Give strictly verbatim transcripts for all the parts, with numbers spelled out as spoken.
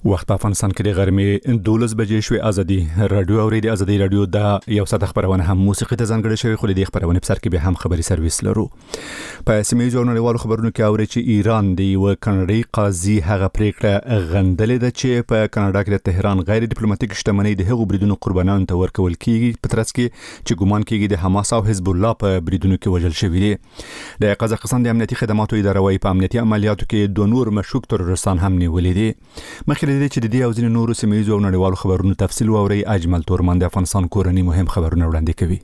وخت په افغانستان کې د غرمې دولس بجې شوې. ازادي رادیو او ریډیو ازادي رادیو د یو ساعت خبرونه هم موسیقي ته ځانګړې شوې، خو د خبرونه په سر کې به هم خبري سرویس لرو. په سیمه ییزو نړیوالو خبرونو کې اوري چې ایران د یو کاناډي قاضي هغه پریکړه غندلې ده چې په کاناډا کې د تهران غیر ډیپلوماټیک شتمنۍ د هغو بریدونو قربانانو ته ورکول کیږي، په ترڅ کې چې ګومان کیږي د حماس او حزب الله په بریدونو کې وژل شوی دي. د قزاقستان د امنیتي خدماتو اداره وايي په امنیتي عملیاتو کې دوه نور مشکوک ترورستان هم نیولې دي. مخکې د دې چې د دې او ځینې نورو سیمه ییزو نړیوالو خبرونو تفصیل واوري، اجمل تورمان د افغانستان کورنۍ مهم خبرونه وړاندې کوي.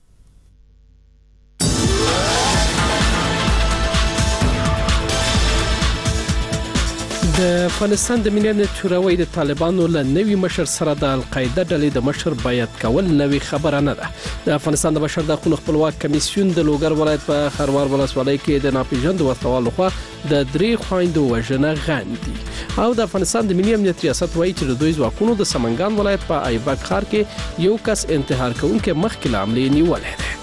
د افغانستان د ملي امنیت شورا د طالبانو له نوي مشر سره د القاعده ډلې د مشر بیعت کول نوي خبره نه ده. د افغانستان د بشر د حقوقو خپلواک کمیسیون د لوګر ولایت په خروار ولسوالۍ کې د ناپېژاندو وسلوالو خوا د درې خويندو وژنه غندي او د افغانستان د ملي امنیت ریاست وایي چې د دوی ځواکونو د سمنګان ولایت په ایبک ښار کې یو کس انتحار کوونکی مخکې له حملې نیولې ده.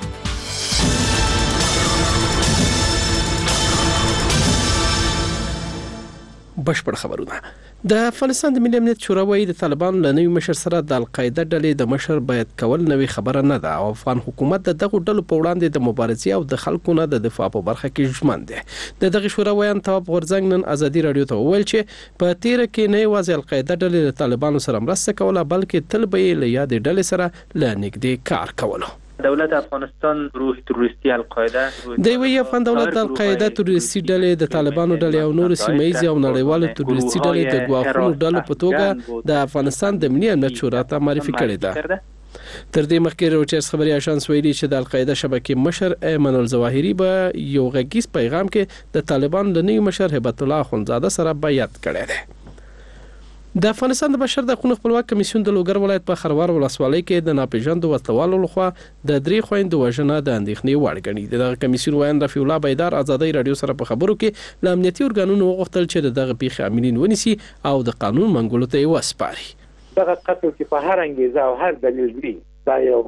بشپړ خبرونه. د افغانستان د ملي امنیت شورا وايي د طالبانو له نوي مشر سره د القاعده ډلې د مشر بیعت کول نوي خبره نه ده او افغان حکومت د دغه ډلو په وړاندې د مبارزې او د خلکو نه د دفاع په برخه کې ژمن دی. د دغه شورا ویان تواب غورځنګ نن ازادي رادیو ته وویل چې په تیر کې نه یوازې القاعده ډلې د طالبانو سره مرسته کوله، بلکې تل به یې له یادې ډلې سره له نږدې کار کولو. دولت افغانستان گروه تروریستی القاعده د وی افغان دولت د القاعده تروریستی ډلې د طالبانو ډلې او نور سیمه‌یزي او نړیوالو تروریستی ډلې د ګواښونو ډلو په توګه د افغانستان د ملي امنیت شورا ته معرفي کړې ده. تر دې مخکې روچرز خبري اژانس ویلي چې د القاعده شبکې مشر ایمن الظواهری به یو غږیز پیغام کې د طالبان د نوي مشر هبت الله اخونزاده سره بیعت کړی دی. د افغانستان د بشر د حقوقو خپلواک کمیسیون د لوګر ولایت په خروار ولسوالۍ کې د ناپېژاندو وسلوالو لخوا د درې خويندو وژنه د اندېښنې وړ ګڼي. دغه کمیسیون وایي رفیع الله بیدار ازادي رادیو سره په خبرو کې له امنیتي ارګانونو وغوښتل چې دغه پیښې عاملین ونیسي او د قانون منګولو ته وسپاري. دغه قتل چې په هر انګیزه او هر دلیل وي دا یو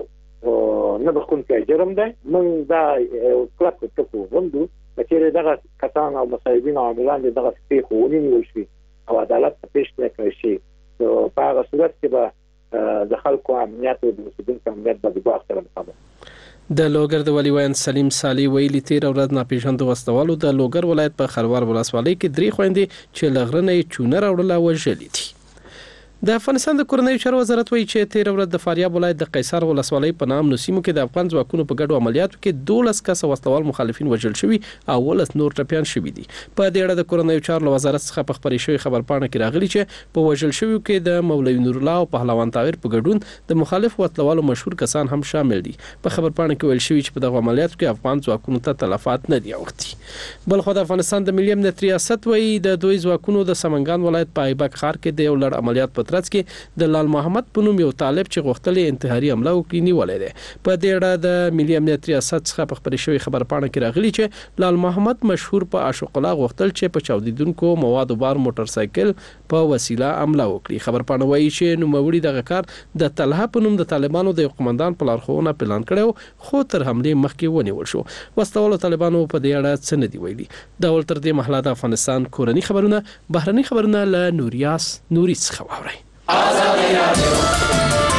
نه بخښونکی جرم دی. موږ دا کلک ټکو وندو چې دغه کسان او مصاحبین او عاملان دغه پیښې ونیول شي او عدالت پیش کړی شي. په هغه صورت کې به د خلکو امنیت او د اوسیدونکو امنیت به د ګواښ سره مخامخ. د لوګر د ولی وین سلیم سالی ویلي تیر ورځ ناپېژاندو وسلوالو د لوګر ولایت په خروار ولسوالۍ کې درې خويندې چې لغرنې چونه راوړله وژلې دي. د افغانستان د کورنۍ چارو وزارت وایي چې تیر ورځ د فاریاب ولایت د قیصر ولسوالۍ په نام نسیمو کې د افغان ځواکونو په ګډو عملیاتو کې دولس کسه وسلوال مخالفین وژل شوي او ولس نور ټپيان شوي دي. په دې اړه د کورنۍ چارو وزارت څخه په خبري شوی خبرپاڼه کې راغلي چې په وژل شویو کې د مولوی نور الله او پهلوان طاهر په ګډون د مخالف وسلوالو مشهور کسان هم شامل دي. په خبرپاڼه کې ویل شوی چې په دغه عملیاتو کې افغان ځواکونو ته تلفات نه دي اوښتي. بل خو د افغانستان د ملي امنیت ریاست وایي د دوی ځواکونو د سمنګان ولایت په ایبک ښار کې د یو لړ عملیات په ترڅ کې د لال محمد په نوم یو طالب چې غوښتل انتحاري حمله وکړي نیولې ده. په دې اړه د ملي امنیت ریاست څخه په خبري شوی خبرپاڼه کې راغلي چې لال محمد مشهور په عاشق الله غوښتل چې په چاودیدونکو موادو بار موټر سایکل په وسیله حمله وکړي. خبرپاڼه وایي چې نوموړي دغه کار د طلحه په نوم د طالبانو د قومندان په لارښوونه پلان کړو، خو تر حملې مخکې ونیول شو. وسلوالو طالبانو په دې اړه څه نه دی ویلي. دا ول تر دې مهاله د افغانستان کورنۍ خبرونه بهرني خبرونه له نوریاس نوري څخه واوري. آزادی رادیو.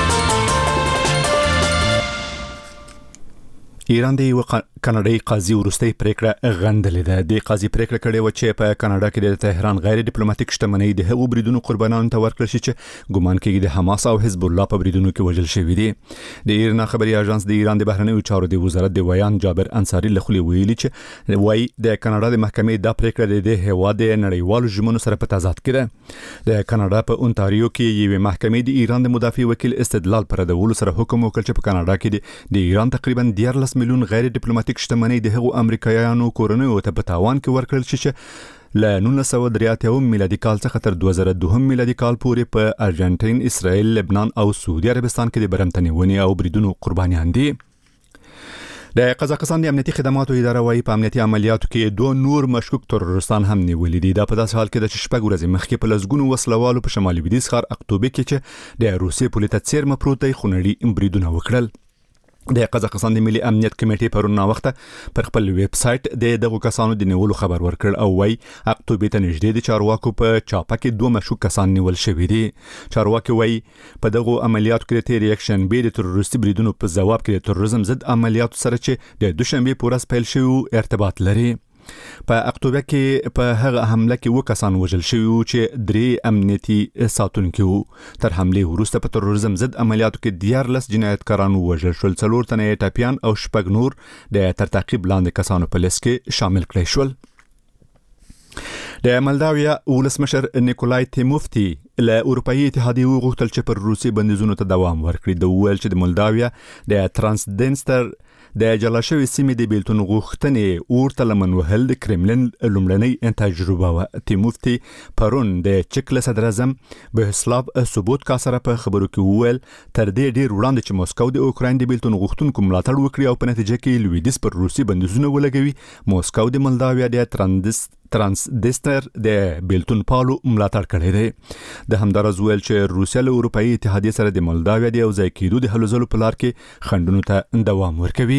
ایران د یو کاناډي قاضي ورستۍ پریکړه غندلې ده. د قاضي پریکړه کړې و چې په کاناډا کې د تهران غیر ډیپلوماټیک شتمنۍ د هغو بریدونو قربانانو ته ورکړل شي چې ګومان کېږي د حماس او حزب الله په بریدونو کې وژل شوي دي. د ایرنا خبري اژانس د ایران د بهرنیو چارو د وزارت د ویان جابر انصاری له خولې ویلي چې وایي د کاناډا د محکمې د پریکړه د هوا د نړیوالو ژمنو سره په تضاد کې ده. د کاناډا په اونتاریو کې یوه محکمې د ایران د مدافع وکیل استدلال پر ردولو سره حکم وکړ چې په کاناډا کې د ایران تقریبا دیارلس میلیون غیر ډیپلوماټیک شتمنۍ د هغو امریکایانو کورنیو ته په تاوان کې ورکړل شي چې له نولس سوه درې اتیا میلادي کال څخه تر دوه زره دوه میلادي کال پورې په ارجنټاین، اسرائیل، لبنان او سعودي عربستان کې د برمتنیونې او بریدونو قربانیان دي. د قزاقستان د امنیتي خدماتو اداره وايي په امنیتي عملیاتو کې دوه نور مشکوک ترورستان هم نیولې دي. دا په داسې حال کې د شپږ ورځې مخکې په لسګونو وسلوالو په شمالي لویدیځ ښار اکتوبر کې چې د روسیې پولې ته څیرمه پروت دی خونړي بریدونه وکړل. د قزاقستان د ملي امنیت کمیټې پرون وخت پر خپل ویب سټ د دغه کسانو د نیولو خبر ورکړ او وای اکتوبر ته نږدې د چارواکو په چاپه کې دوه مشکوک کسان نیول شوي دي. چارواکي وای په دغه عملیاتو کې د ریاکشن به د تروریستي بریدونو په جواب کې د تروریزم ضد عملیاتو سره چې د دوشنبه پورس پیل شوی ارتباط لري. په اکتوبر کې په هغه حمله کې و کسان وژل شوي چې درې امنیتي ساتونکي وو. تر حمله وروسته په تروریزم ضد عملیاتو کې دیارلس جنایتکاران وژل شول، څلور تنه ټاپیان او شپږ نور د تر تعقیب لاندې کسانو په لیست کې شامل کړي شول. د مالداویا ولسمشر نیکولای تیموفتی له اروپאי اتحادیې وغوښتل چې پر روسي بندیزونو ته دوام ورکړي. د ویل چې د مالداویا د ترانسډنستر د جلاشوي سیمې د بیلتون غوښتنې ورته لمن وهل د کرملین لومړنۍ تجربه و. تیموفتی پرون د چک صدر اعظم بهسلاو سوبوتکا سره په خبرو کې وویل تر دې ډیر وړاندې چې موسکو د اوکراین د بیلتون غوښتونکو ملاتړ وکړي او په نتیجه کې لویدیځ پر روسي بندیزونه ولګوي، موسکو د مالداویا د ترانسډنستر د بیلتون پالو ملاتړ کړی دی. د همدارز ویل چې روسیا له اروپאי اتحادیې سره د مالداویا د یو ځای کېدو د هلو ځلو په لار کې خنډونو ته دوام ورکوي.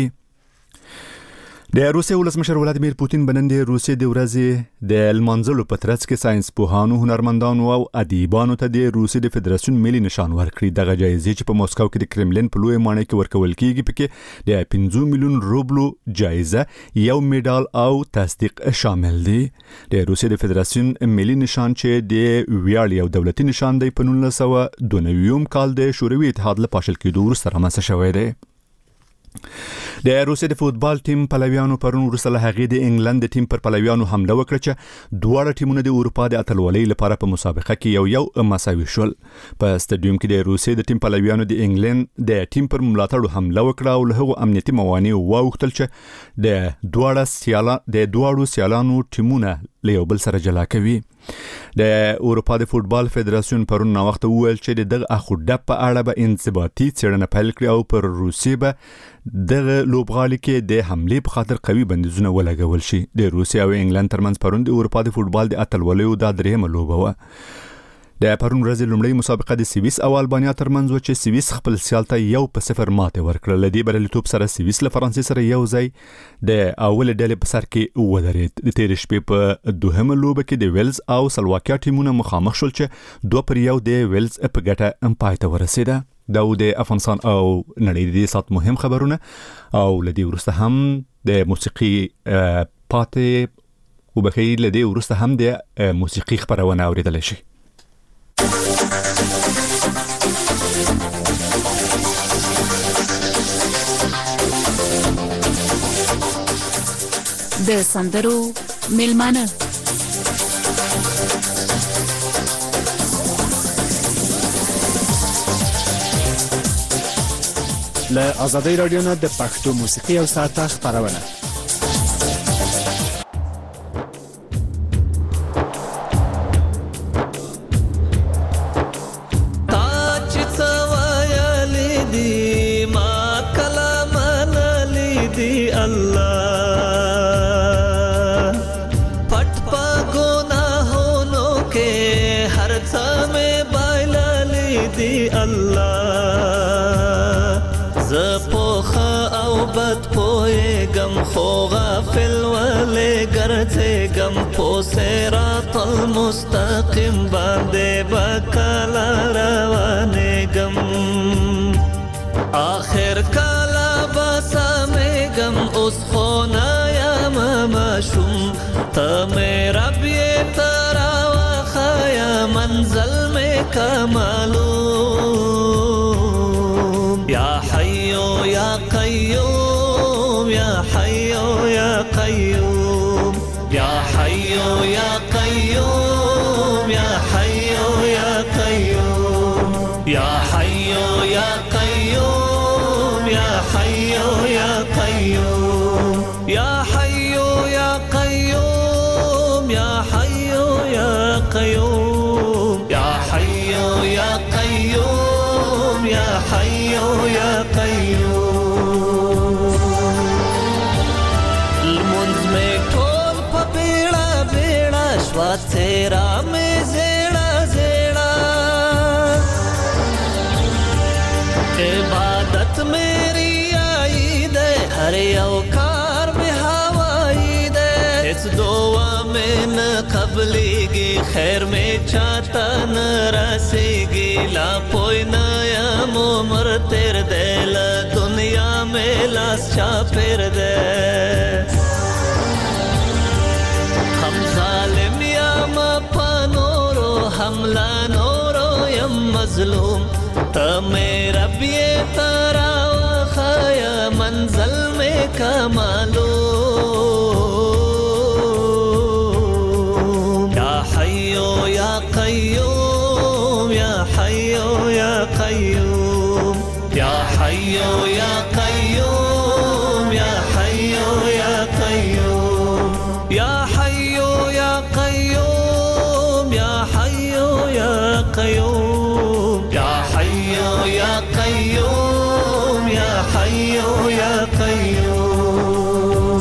د روسیې ولسمشر ولادیمیر پوتین بنن د روسیې د ورځې د المانزلو په ترڅ کې ساينس پوهانو، هنرمندانو او ادیبانو ته د روسیې د فدراسیون ملي نشان ورکړي. دغه جایزې چې په موسکو کې د کرملین په لوی ماڼۍ کې ورکول کیږي پکې د پنځه میلیون روبلو جایزه، یو میډال او تصدیق شامل دي. د روسیې د فدراسیون ملي نشان چې د ویاړ یو دولتي نشان دی په نولس سوه دوه نوي کال د شوروي اتحاد له پاشل کېدو وروسته رامنځته شوی دی. د روسیې د فوتبال ټیم پلویانو پرون وروسته له هغې د انګلند د ټیم پر پلویانو حمله وکړه چې دواړه ټیمونه د اروپا د اتلولۍ لپاره په مسابقه کې یو یو مساوي شول. په سټاډیوم کې د روسیې د ټیم پلویانو د انګلند د ټیم پر ملاتړو حمله وکړه او له هغو امنیتي موانع وغوښتل چې د دواړه سیالا د دواړو سیالانو ټیمونه له یو بل سره جلا کوي. د اروپا د فوتبال فدراسیون پرون وخت وویل چې دغه اخوډه په اړه به انضباطي څېړنه پیل کړي او پر روسیې به دغه لوبغالي کې د حملې په خاطر قوي بندیزونه ولګول شي. د روسیې او انګلند ترمنځ پرون د اروپا د فوتبال د اتلولیو د درېمه لوبه و. د پرون ورځې لومړی مسابقه د سویس او البانیا ترمنځ و چې سویس خپل سیال ته یو په صفر ماته ورکړه. لدی بریالیتوب سره سویس له فرانسې سره یو ځای د اول ډلې په سر کې ودرېد. د تیر شپې په دوهمه لوبه کې د ویلز او سلواکیا ټیمونه مخامخ شول چې دوه پر یو د ویلز په ګټه پای ته ورسېده. دا د افغانستان او نړۍ د سات مهم خبرونه او لدی ورسته هم د موسیقي پاتې وبخیل لدی ورسته هم د موسیقي خبرونه اوریدل شي. د سندرو میلمانه له آزادۍ رادیو نه د پښتو موسیقي او ساعته خبرونه. خو غافل ولې ګرځېږم په صراط المستقیم باندې بکلا روانېږم آخر کلا بسمېږم اوس خو نه یم ماشوم ته مې رب یې ته راوښیه منزل مې که معلوم یا حیو یا قیوم یا حیو یا قیوم یا حیو یا قیوم یا حیو یا قیوم یا حیو یا قیوم یا حیو یا قیوم یا حیو یا قیوم یا حیو یا قیوم یا حیو یا قیوم یا حیو یا قیوم المنز میں ٹول پا بیڑا بیڑا شوا تیرا میں زیڑا زیڑا عبادت میری خیر می چاته نرسیگی لا پوی نیم عمر تیر ده لدنیا می لاس چا پیر ده هم ظالم یم پا نورو هم لانورو یم مظلوم تا میرا بیه ترا وخایا منزل میں کمالو یا حیو یا قیوم یا حیو یا قیوم یا حیو یا قیوم یا حیو یا قیوم یا حیو یا قیوم یا حیو یا قیوم یا حیو یا قیوم یا حیو یا قیوم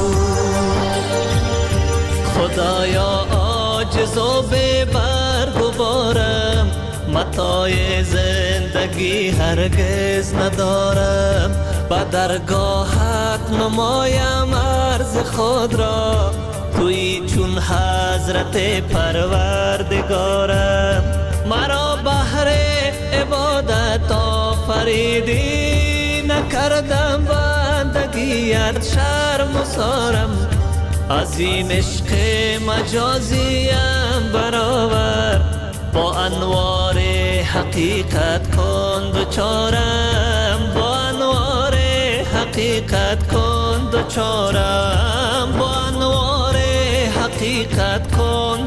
خدایا عاجز و بے برگوارم متاع زندگی هرگز ندارم با درگاهت نمایم عرض خود را توی چون حضرت پروردگارم مرا بهر عبادت آفریدی نکردم بندگیت شرم و سارم از این عشق مجازیم برابر با انوار حقیقت کن دوچارم با انوار حقیقت کن دوچارم با انوار حقیقت کن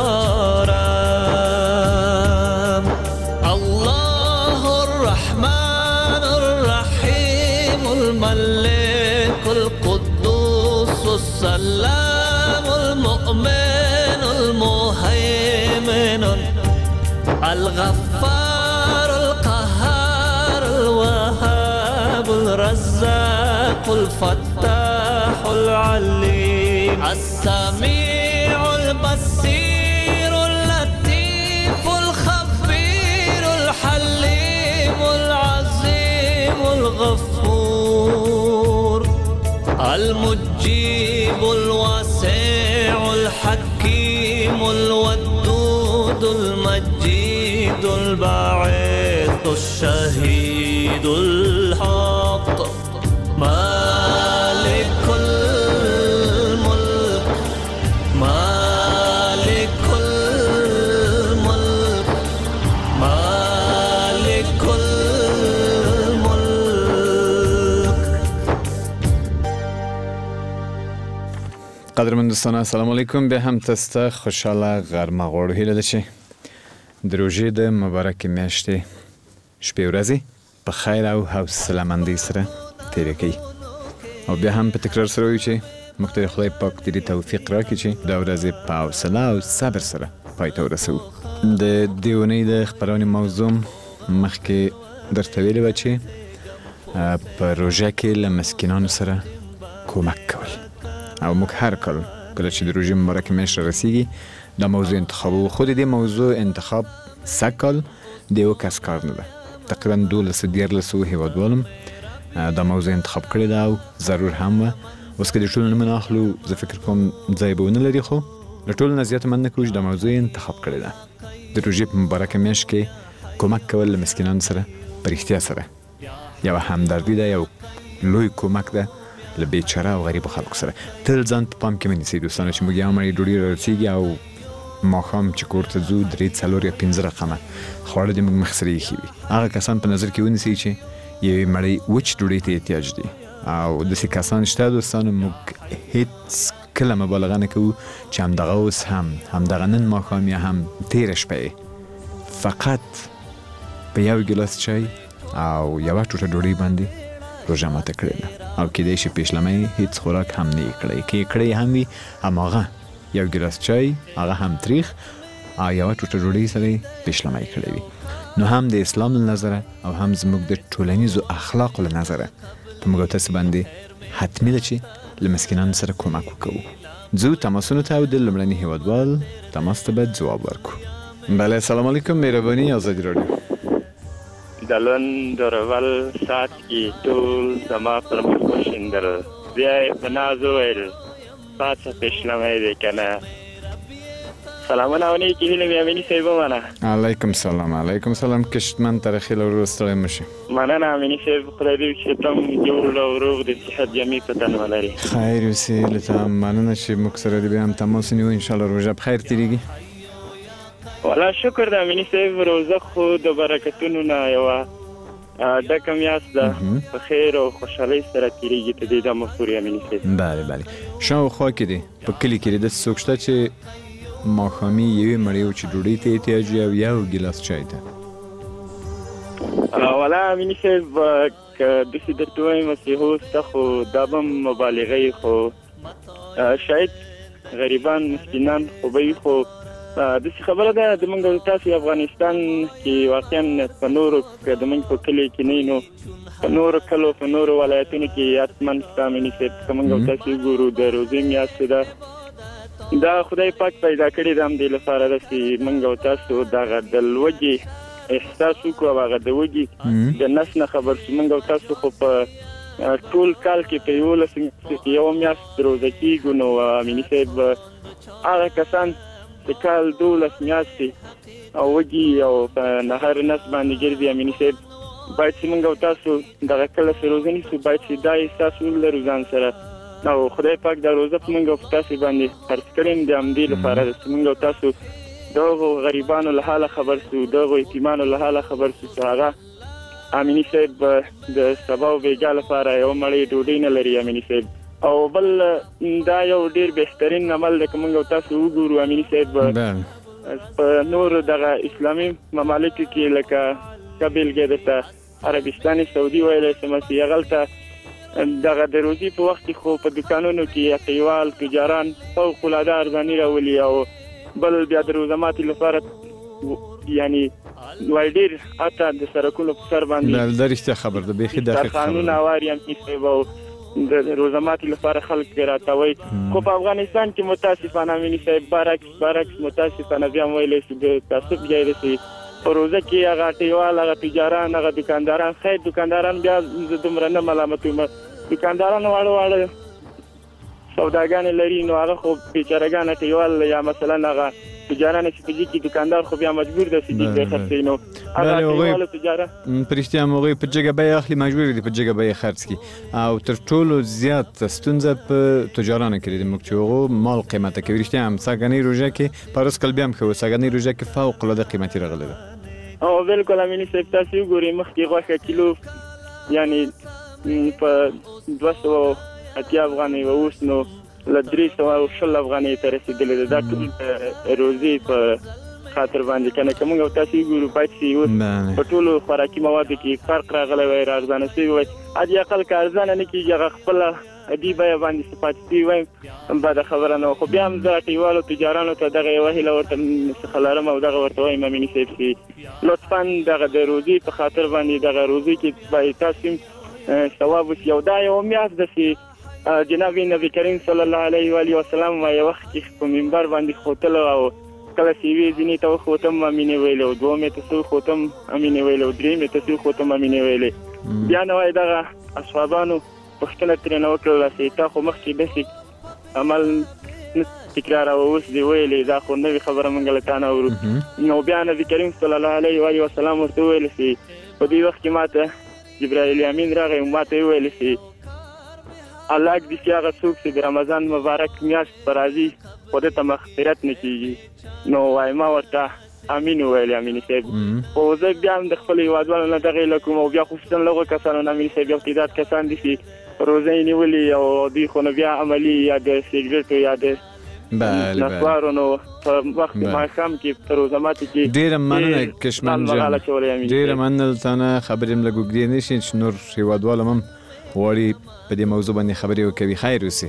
دوچارم الله الرحمن الرحیم الملك القدوس السلام المؤمن المهيمن الغفار القهار الوهاب الرزاق الفتاح العليم السميع البصير اللطيف الخبير الحليم العظيم الغفور المجيب الواسع الحكيم الودود المجيد الباعث الشهيد الحق مالك الملك مالك الملك مالك الملك. قدرمن دوستان السلام علیکم. به هم تسته خوشحاله غرمه غوړو هیله ده چې د روژې د مبارکې میاشتې شپې ورځې په خیر او حوصله مندۍ سره تېرې کړئ او بیا هم په تکرار سره وایو چې موږ ته خدای پاک ډېرې توفیق راکړي چې دا ورځې په حوصله او صبر سره پای ته ورسوو. د دې اونۍ د خپرونې موضوع مخکې درته ویلې وه چې په روژه کې له مسکینانو سره کومک کول او موږ هر کال کله چې د روژې مبارکې میاشت رارسیږي دا موضوع انتخابو. خود دې موضوع انتخاب سږ کال د یو کس کار نه ده. تقریبا دولسو دیارلسو هېوادوالو دا موضوع انتخاب کړې ده او ضرور هم وه. اوس که د ټولو نومونه اخلو زه فکر کوم ځای به ونه لري، خو له ټولو نه زیاته مننه کوو چې دا موضوع انتخاب کړې ده. د روژې په مبارکه میاشت کې کومک کول له مسکینانو سره په رښتیا سره یوه همدردي ده، یو لوی کومک ده له بیچاره او غریبو خلکو سره. تل ځان په پام کې ونیسئ دوستانو چې موږ یو مړۍ ډوډۍ رارسېږي او ماښام چې کور ته ځو درې څلور یا پنځه رقمه خواړه د موږ مخ سره ایښي وي. هغه کسان په نظر کې ونیسئ چې یوې مړۍ وچ ډوډۍ ته احتیاج دي او داسې کسان شته دوستانو. موږ هېڅ کله مبالغه نه کوو چې همدغه اوس هم همدغه نن ماښام یا هم تېره شپه یې فقط په یو ګیلاس چای او یوه ټوټه ډوډۍ باندې روژه ماته کړې ده او کیدای شي پیشلمۍ هېڅ خوراک هم نه یې کړی. که یې کړی هم وي هماغه یو ګیلاس چای، هغه هم تریخ او یوه ټوټه ډوډۍ سره یې پیشلمۍ کړی وي. نو هم د اسلام له نظره او هم زموږ د ټولنیزو اخلاقو له نظره په موږ او تاسو باندې حتمي ده چې له مسکینانو سره کومک وکوو. ځو تماسونو ته او د لومړني هېوادوال تماس ته به ځواب ورکړو. بله السلام علیکم، مهرباني ازادي راډیو. د لوند درول ساعت کې ټول زما پر مخ وشیندل، بیا یې په ناز وویل پاڅه پیشلمۍ دی که نه. سلامونه او نیکی هیله مې امیني صاحب ومنه. علیکم سلام. علیکم سلام. کشتمن ترخیل و روستړی مشه. مننه امیني صاحب، خدای دې چې تم جوړ او روغ د صحت جمعي په تن ولري. خیر اوسې. لته مننه چې موږ سره دې بیا هم تماس نیو. ان شاء الله روژه په خیر تیریږي. والله شکر د امیني صاحب، روزه خو د برکتونو نه یوه ډکه میاشت ده، په خیر او خوشحالۍ سره تیریږي. ته دې دا مفهوري امیني صاحب. بله بله. شاوخوا کې دی په کلي کې داسې څوک شته چې ماښامي یوې مړۍ چې ډوډۍ ته احتیاج یو یو ګیلاس چای ته؟ والله امیني صاحب که داسې درته ووایم چې هو سته، خو دا به هم مبالغه وي، خو شاید غریبان مسکینان خو به وي. خو داسې خبره ده زموږ او تاسې افغانستان کې واقعا په نورو که زموږ په کلي کې نه نو په نورو کلو په نورو ولایتونو کې حتما شته امیني صاحب. که موږ او تاسې وګورو د روژې میاشت ده، دا خدای پاک پیدا کړې ده همدې لپاره ده چې موږ او تاسو دغه د لوږې احساس وکړو او هغه د وږي د نس نه خبر شو. موږ او تاسو خو په ټول کال کې په یولس میاشتو کې یوه میاشت روژه کېږو. نو امیني صاحب هغه کسان چې کال دولس میاشتې او وږي او په نهر نس باندې ګرځي امیني صاحب، باید چې موږ او تاسو دغه کله چې روژه نیسو باید چې دا احساس ولرو ځان سره. او خدای پاک دا روزه په موږ او تاسو باندې فرض کړی د همدې لپاره چې موږ او تاسو دغو غریبانو له حاله خبر شو، دغو یتیمانو له حاله خبر شو چې هغه امیني صاحب د سبا او بیګا لپاره یو مړۍ ډوډۍ نه لري امیني صاحب. او بل دا یو ډیر بهترین عمل دی که موږ او تاسو وګورو امیني صاحب. په نورو دغه اسلامي ممالکو کې لکه که بېلګې درته عربستان سعودي ویلی شم چې هغلته دغه د روزي په وخت کې خو په دکانونو کې اقیوال تجاران فوق العاده ارزاني راولي، او بل بیا د روزه ماتي لپاره یعنی وای ډیر حتی د سرکونو په سر باندې دا رښتیا خبر ده، بیخي دقیق خبر قانون اواري هم کیسه او د روزه ماتي لپاره خلک راتوي. خو په افغانستان کې متاسفانه امیني صاحب برعکس برعکس متاسفانه بیا ویلې چې د تعصب جای دی په روزه کې هغه ټیوال هغه تجاران هغه دکانداران، خیر دکانداران بیا دومره نه ملامتوم، دکانداران واړه واړه سوداګان لري نو هغه خو بیچارهګان ټیوال یا مثلا هغه تجاران چې په کې دکاندار خو بیا مجبور دی چې دې خرڅي. نو هغه ټیوال تجارت پرشتیا موږ په جګه به اخلي، مجبور دي په جګه به خرڅ کی. او تر ټولو زیات ستونزه په تجارانو کې دي، موږ چې هغه مال قیمته کوي. رښتیا هم ساګنی روزه کې پرس کل بیا هم خو ساګنی روزه کې فوق العاده قیمتي راغله ده. او بالکل امیني صاحب تاسو ګورئ مخکې غوښه کیلو یعنی په دوه سوه اتیا افغانۍ و، اوس نو له درې سوه او شل افغانۍ ته رسېدلې ده. دا ټول د روزي په خاطر باندې کنه که موږ او تاسو وګورو باید چې اوس په ټولو خوراکي موادو کې فرق راغلی وای، ارزانه شوي وای. حدي اقل که ارزانه نه کېږي هغه خپله عادي بیه باندې صفات شوي وایم بده خبره نه. خو بیا هم زه ټیوالو تجارانو ته دغه یوه هیله ورته څخه لرم او دغه ورته وایم امیني صاحب چې لطفا دغه د روزي په خاطر باندې دغه روزي کې باید تاسو ثواب وشي. او دا یو میاشت ده چې جناب نبی کریم صلی الله علیه و آله وسلم ما یو وخت کې په منبر باندې خوتل او کله چې وی ځینې ته خوتم امینه ویل او دوه مې ته خوتم امینه ویل او درې مې ته خوتم امینه ویل. بیا نو دغه اصحابانو پښتنه ترې نو کړل چې تا خو مخکې داسې عمل تکرار او اوس دی ویلې دا خو نوې خبره مونږ له تا نه اورو. نو بیا نبی کریم صلی الله علیه و آله وسلم ورته ویل چې په دې وخت کې ماته جبرائیل امین راغی او ماته ویل چې الله دې چې هغه څوک چې د رمضان مبارک میاشت پر راځي خو دې ته مغفرت نه کیږي. نو وای ما ورته امین ویل امین صاحب. او زه بیا هم د خپل هیوادوالو نه دغه لکوم او بیا خصوصا لغه کسانو نه امین صاحب یو تعداد کسان دي چې روزه یې نیولي او دوی خو نو بیا عملي یا د سیګریټو یا د نسوارو نو په وخت ماښام کې په روزه ماتي کې ډېره مننه کشمن جان، ډېره مننه تانه خبرې م لږ اوږدې نه شي چې نور هیوادوال هم غواړي په دې موضوع باندې خبرې وکوي. خیر اوسې.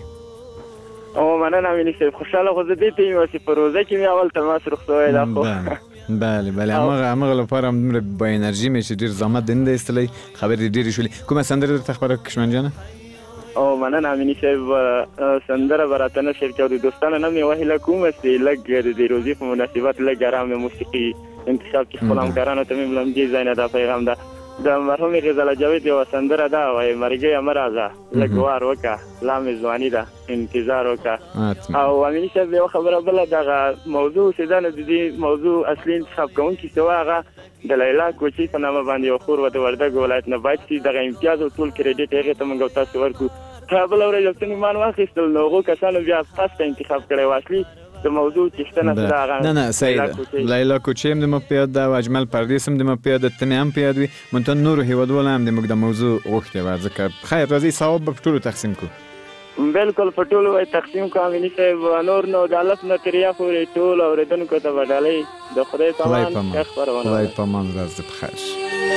او مننه امین صاحب، خوشحاله خو زه دې ته یم چې په روزه کې مې اول تماس رخ شوی دا خو بله بله همغه همغه لپاره هم دومره با انرژي مې چې ډېر زحمت دې نه دی ایستلی، خبرې ډېرې شولې. کومه سندره درته خبره کشمن جانه؟ او مننه امیني صاحب، سندره به راته نه شیر کوو، د دوستانو نه مې یوه هیله کوم چې لږ د دې روزي په مناسبت لږ ارامه موسیقي انتخاب کړي. خپلو همکارانو ته مې لمدې ځای نه دا پیغام ده د مرحوم غزاله جاوید یو سندره ده وایي مرګي امرازه لګوار وکا لامې ځواني ده انتظار وکا او امینی صاحب یو خبره بل دغه موضوع سیدانه د دې موضوع اصلي انتخاب کوونکی سوا هغه د لیلا کوچی په نامه باندې یو خور وته وردګ ولایت نه باید چې دغه امتیاز او ټول کریډټ هغه ته موږ تاسو ورکو کابل او رجستان مان واخیستل نو هغه کسانو بیا پاسته انتخاب کړي واسلی د موضوع تشتنه سره نه نه سید لیلا کوچی هم د مپیاد د اجمل پردیس هم د مپیاد د تنه هم پیاد وي مونږ نور هیوادول هم د موږ د موضوع غوښتي ورځکه خیر راځي ثواب په ټولو تقسیم کو بالکل په ټولو وای تقسیم کو امینی صاحب نور نو د الله نه تریا پورې ټول اوریدونکو ته وډالې د خدای پامان خبرونه خدای پامان راز د بخیر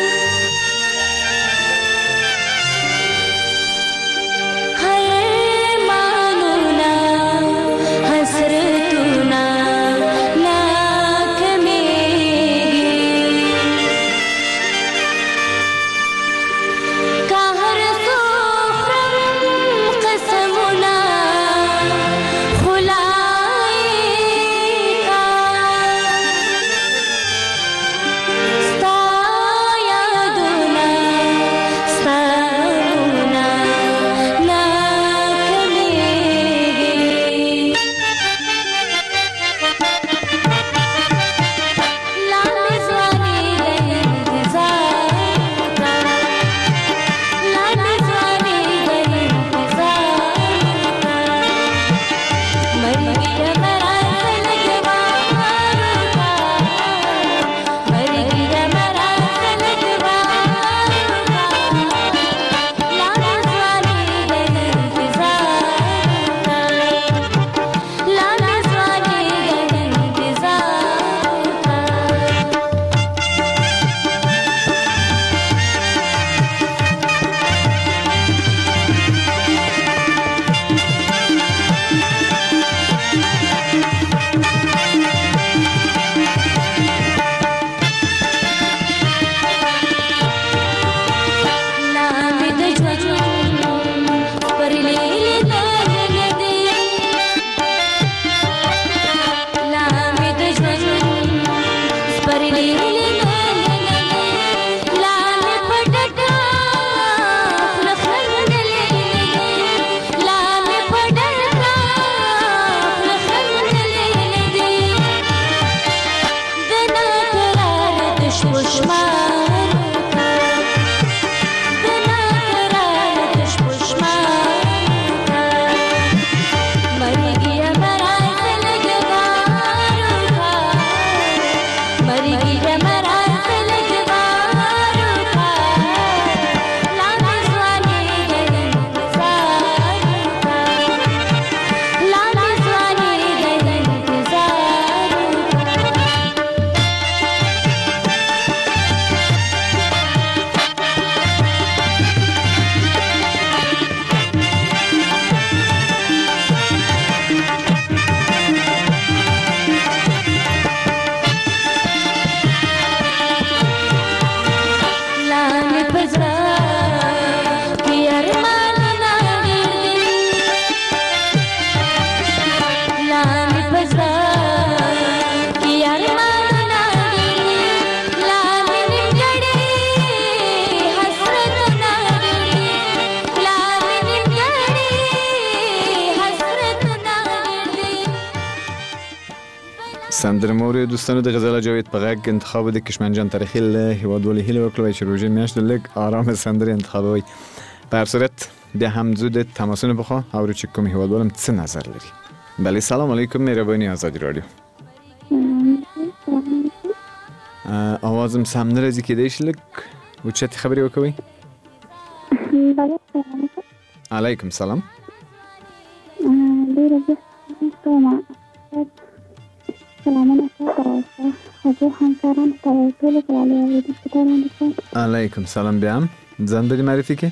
سندرموري دوستانو د غزاله جاوید په غږ انتخاب د کشمنجان تاریخي له هیوادوالي هیله وکړه چې روزي میاشت لږ آرام سندري انتخابوي په هر صورت بیا هم زود تماسونه بخوا او چې کوم هیوادوالم څه نظر لري. بله سلام علیکم مهربانی آزادی رادیو. آوازم سم نرازی که دیش لک و چه خبری وکوی؟ بله سلام علیکم سلام. دیر بستم سلام علیکم حضور همکاران طول کلالی آویدی بطوران بکن. علیکم سلام بیام زن بدی معرفی که؟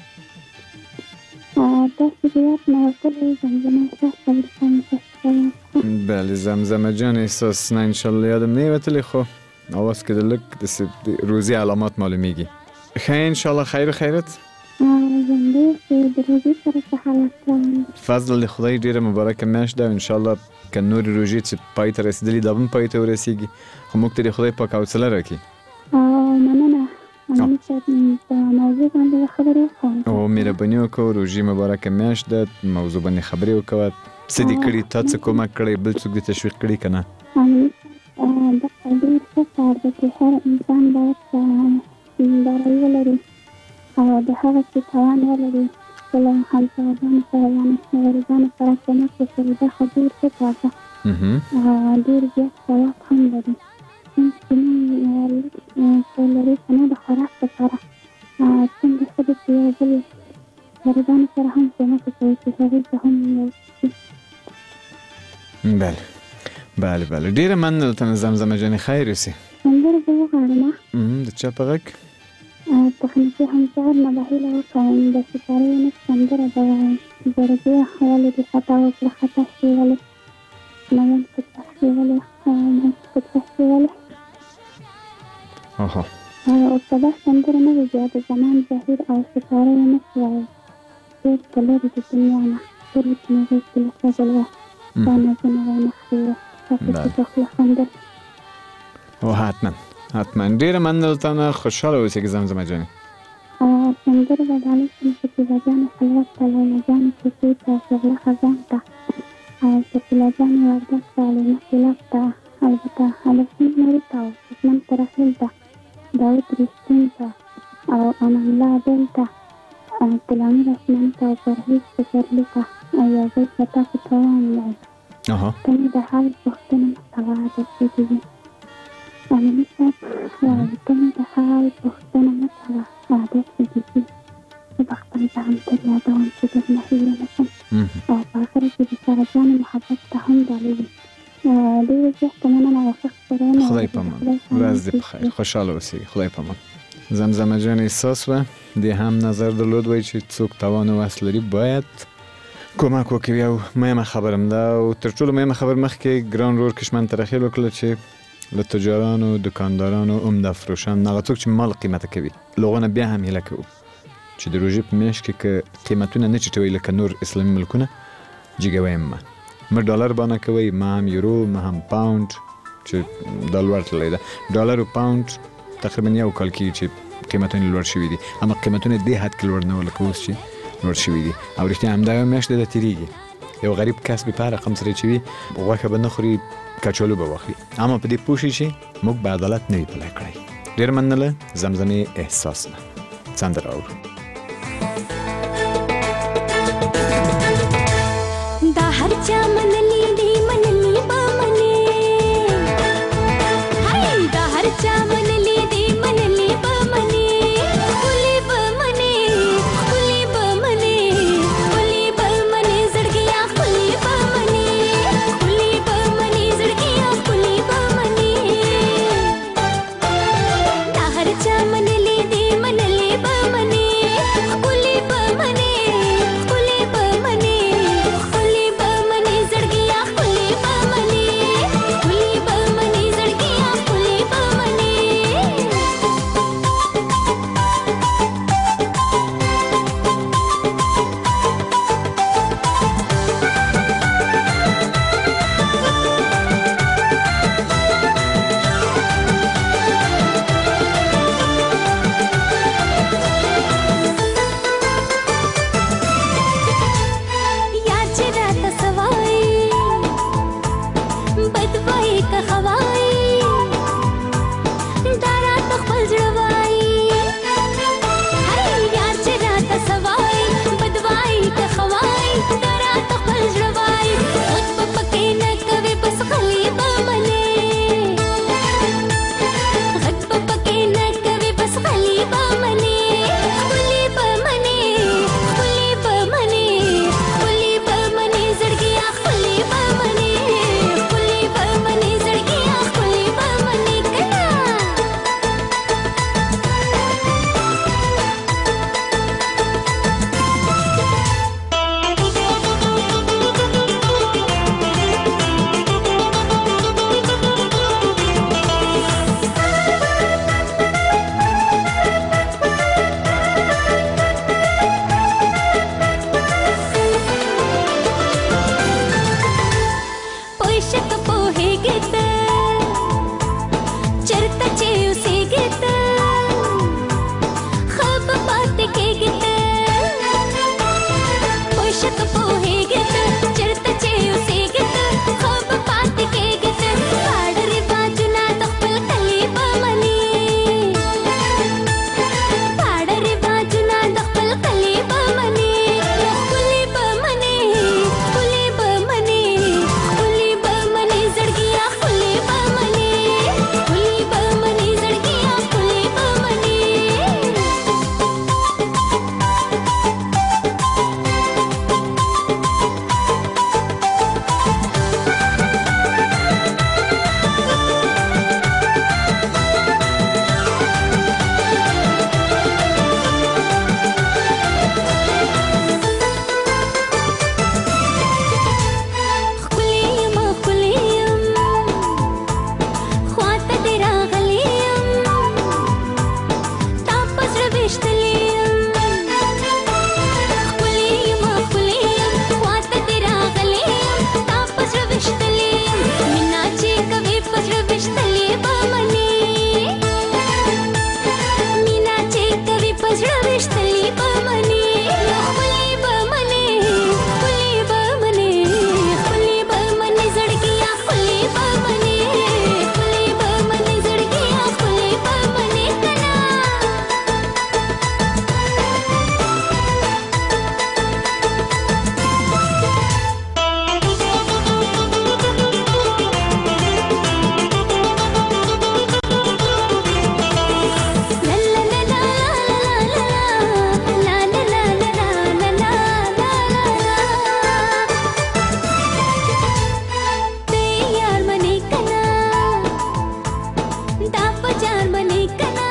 دستی بیاد نوکلی زمزمه احساس بلیستان بسیارم. بله زمزمه جان احساس نه انشالله یادم نیوتلی خو آواز که دلک دست روزی علامات معلومیگی. خیر انشالله خیر خیرت؟ زنده که روزی سر حالت دارم. فضل خدای ډیره مبارک میاشت ده انشالله که نور روزی چې پای ته رسیدلی دا هم پای ته ورسیږي خو موږ ته خدای پاک حوصله راکړي. مننه مننه په موضوع باندې خبرې وکړم. او مهرباني وکړه روژې مبارکه میاشت ده موضوع باندې خبرې وکړه څه دې کړي تا څه کومک کړی بل څوک دې تشویق کړي که نه؟ دا ډېر ښه کار دی چې هر انسان باید بری ولري او د هغه څه توان ولري خپلو همسایګانو سره یعنې غریبانو سره کومک وکړي. دا خو ډېر ښه کار ده، ډېر زیات ثواب هم لري. چې موږ څه لري که نه د خوراک لپاره څنګه ښه ده چې یو بل غریبانو سره هم کومک وکړي چې هغوی ته هم یو بله بله بله ډېره مننه درته زمزمه جانې خیر اوسې. سندره به وغواړم د چا په غږ؟ تخنیکي همکار نه به هیله وکړم د ستارې یونس سندره به ووایم. درجې ولې دې خطا وکړه خطا شوې ولې مین فتح شوې ولې مین فتح شوې ولې او صبح سندره نه وي بیا د زمان ظاهر او ستارې یونس وایي ډېر ته لرې د دنیا نه سترګې چې مې غېږ کې له سږل وه دا نازونه وای مخکې وه تاسو چې په خوله خندل. او حتما حتما ډېره مننه درته نه خوشحاله اوسې زمزمه جانې. سندره به ډالۍ شم شکیبه جانې خلوت ته لیلا جانې کوڅې ته شغله خزان ته او شکیله جانې وردګ ته لیمه سیلاب ته البته الفسین نوري ته او حکمن ترحیل ته داود رښتین ته او امان الله عدل ته طلامي رسمان ته او پرهیز پسرلي ته او یو ځای به تاسو ته وایم وایي ته مې د حال پوښتنه مه کوه عادت کېږي. امیني صاحب وایي ته مې د حال پوښتنه مه کوه عادت کېږي. زه به خپل ځان تر یادوم چې درنه هیله نه شم او په آخره کې د ساره جانې محبت ته هم ډالۍ وي. ډېره زیاته مننه او ښه خپرونه. خدای په امان ورځ دې په خیر خوشحاله اوسې خدای په امان. زمزمه جانې احساس وه دې هم نظر درلود وایي چې څوک توان او وس لري باید کومک وکړي او مهمه خبره هم ده او تر ټولو مهمه خبر مخکې ګران رور کشمن ترخیل وکړه چې له تجارانو دکاندارانو عمده فروشان هغه څوک چې مال قیمته کوي لغونه بیا هم هیله کوو چې د روژې په میاشت کې که قیمتونه نه ټیټوي لکه نور اسلامي ملکونه جګوی مه مه ډالر بانه کوئ مه هم یورو مه هم پاونډ چې دا لوړ تللی ده. ډالر او پاونډ تقریبا یو کال کېږي چې قیمتونه لوړ شوي دي اما قیمتونه دې حد کې لوړ نه وو لکه اوس چې لوړ شوي دي او رښتیا همدا یو میاشت ده تېرېږي. یو غریب کس بې په رقم سره چې وي غوښه به نه خوري کچالو به واخلي اما په دې پوه شي چې موږ به عدالت نه وي پلی کړی. ډېر مننه له زمزمې احساس نه سندره اورو. دا هر چا منلی دی منلی به منې هی دا هر چا منلی دی منلی به منې ښکلې به منې ښکلې به منې ښکلې به منې زړګیا ښکلې به منې ښکلې به منې زړګیا ښکلې به منې دا هر چا منلی دی منلی به منې ښکلې به منې ښکلې به منې ښکلې به منې زړګیا بجان منی کنا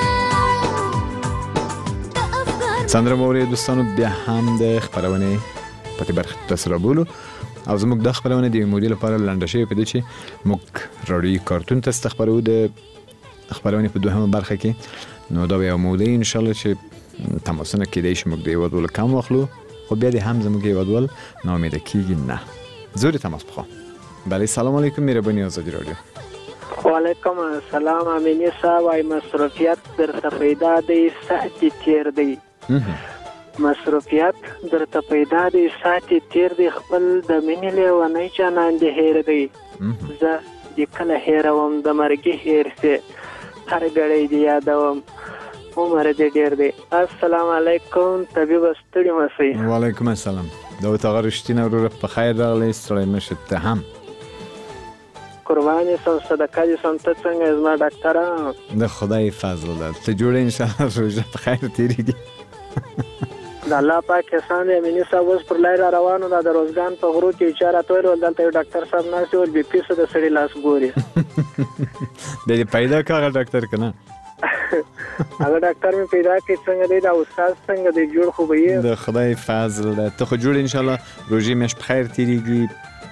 سندره موري دوستانو بیا هم د خبرونه په دې برخه تاسو رابولو او زموږ د خبرونه د مودیل لپاره لنډه شوی په دې چې موږ رادیو کارتون ته استخبارو د خبرونه په دوهمه برخه کې نو دا یو مودیل ان شاء الله چې تماسونه کېدای شي موږ د یو ډول کم واخلو خو بیا دې هم زموږ یو ډول ناامید کیږي نه زوري تماس بخو بله سلام علیکم مهربانی آزادی رادیو و علیکم السلام امینی صاحب ای مصروفیت در پیدا دی ساعتی تیر دی مصروفیت در پیدا دی ساعتی تیر دی خپل د مینې لیونی جانان دی هیر دی زه د کله هیروم د مرګي هیر سي هر غړی دی یادوم عمر دې ډیر دی السلام علیکم طبيب ستړي مسئ و علیکم السلام دا ته غرشتینه ورو په خیر راغلی ستړي مشه ته هم قرباني سم صدقه دي سم ته څنګه زما ډاکټر د خدای فضل ده ته جوړ ان شاء الله روزه په خیر تیریږي د الله پاک احسان دی مینه صاحب اوس پر لار روانو د روزګان په غرو کې اشاره تویل ول دلته یو ډاکټر صاحب ناست ول بي پی سو د سړي لاس ګوري د دې پیدا کاغه ډاکټر کنه هغه ډاکټر مې پیدا کړ څنګه دی دا استاد څنګه دی جوړ خو به د خدای فضل ده ته خو جوړ ان شاء الله روزي مش په خیر تیریږي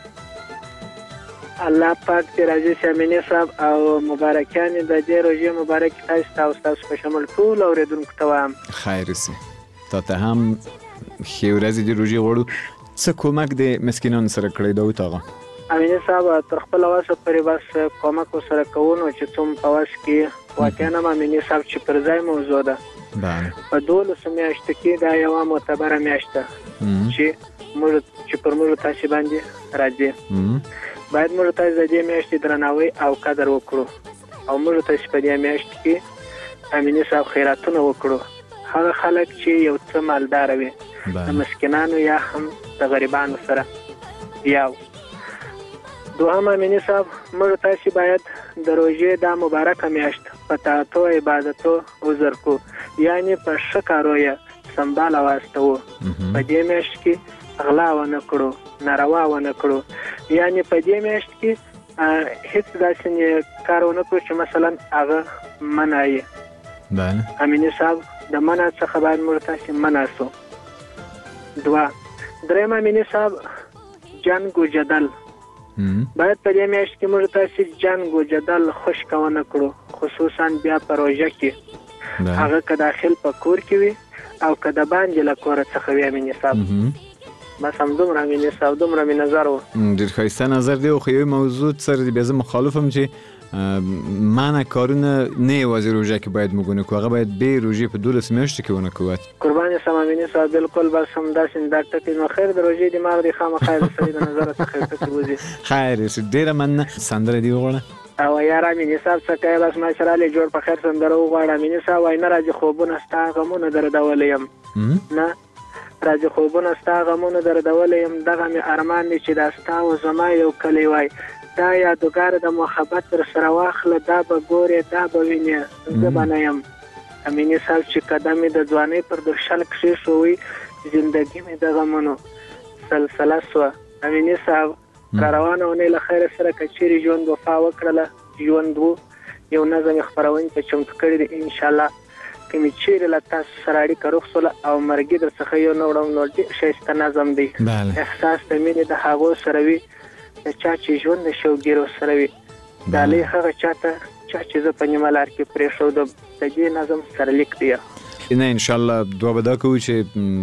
الله پاک دې راځي شامینه صاحب او مبارکان د دې روزي مبارک تاسو او تاسو په شمول ټول اوریدونکو ته وایم خیر سي ته ته هم خیر ورځې د روزي غوړو څه کومک د مسکینانو سره کړی دا وتاغه امینه صاحب تر خپل واسه پرې بس کومک سره کوونو چې څوم په واس کې واقعا امینه صاحب چې پر ځای موضوع ده بله په دولسو میاشتو کې دا یوه معتبره میاشت ده چې موږ چې پر موږ تاسې باندې راځي باید موږ تاسې د دې میاشتې درناوی او قدر وکړو او موږ تاسې په دې میاشت کې امینه صاحب خیراتونه وکړو هغه خلک چې یو څه مالدار وي د مسکینانو یا هم د غریبانو سره یو دوهم امینه صاحب موږ تاسې باید د روژې دا مبارکه میاشت په طاعتو عبادتو عذر کو یعنی په ښه کارو یې سمباله واستوو په دې میاشت کې غلا ونه کړو ناروا ونه کړو یعنی په دې میاشت کې هیڅ داسې کار ونه کړو چې مثلا هغه منع یې بله امینه صاحب د منع څخه باید موږ تاسې منع سو دوه دریم امینه صاحب جنګ و جدل باید په دې میاشت کې موږ تاسې جنګ و جدل خشک ونه کړو خصوصا بیا په روژه کې هغه که داخل په کور کې وي او که د باندې له کوره څخه وي امینه صاحب بس همدومره امینه صاحب دومره مې نظر و ډېر ښایسته نظر دی خو یو موضوع سره بیا زه مخالفم چې منع کارونه نه یوازې روژه کې باید موږ ونه کړو هغه باید بې روژې په دولس میاشتو کې ونه کړو قربانې سم امینه صاحب بالکل بس همداسې دا ټکي نو خیر د روژې دماغ دی خامخا د سړي د نظره څخه ټکي وځي خیر ډېره مننه سندره دې وغواړه او یار امینه صاحب څه کوې بس ماشاءالله جوړ په خیر سندره وغواړه امینه صاحب وایي نه راځي خوبونه ستا غمونه دردولی یم نه راځي خوبونه ستا غمونه دردولی یم دغه مې ارمان دی چې دا ستا و زما یو کلی وای دا یادګار د محبت در سره واخله دا به ګورې دا به وینې زه به نه یم امینه صاحب چې قدم مې د ځوانۍ پر درشل کښېښوی زندګي مې د غمونو سلسله سوه امینه صاحب را روانه اونۍ له خیره سره که چیرې ژوند وفا وکړله ژوند و یو نظم یې خپرونې ته چمتو کړی دی انشاءالله که مې چیرې له تاسو سره اړیکه روغ سوله او مرګي در څخه یو نه وړم نو ډېر ښایسته نظم دی احساس د مینې د هغو سره وي د چا چې ژوند د شوګیرو سره وي ډالۍ هغه چا ته چا چې زه په نیمه لار کې پرېښودم د دې نظم سرلیک دی نه انشاءالله دعا به دا کوو چې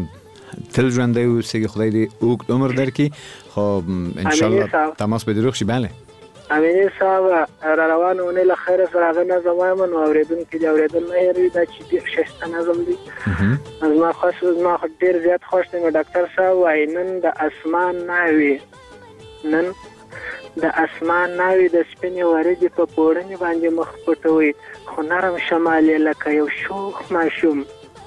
تل ژوندی اوسېږي خدای دې اوږد عمر درکړي خو انشاءالله تماس به دې روغ شي بله امینه صاحب را روانه اونۍ له خیره سره هغه نظم وایم نو اورېدونکي دې اورېدل نه هېروي دا چې ډېر ښایسته نظم دی زما خوښ زما ډېر زیات خوښ دی نو ډاکټر صاحب وایي نن د اسمان ناوې نن د اسمان ناوې د سپینې ورځې په پوړنې باندې مخ پټوي خو نرم شمال یې لکه یو شوخ ماشوم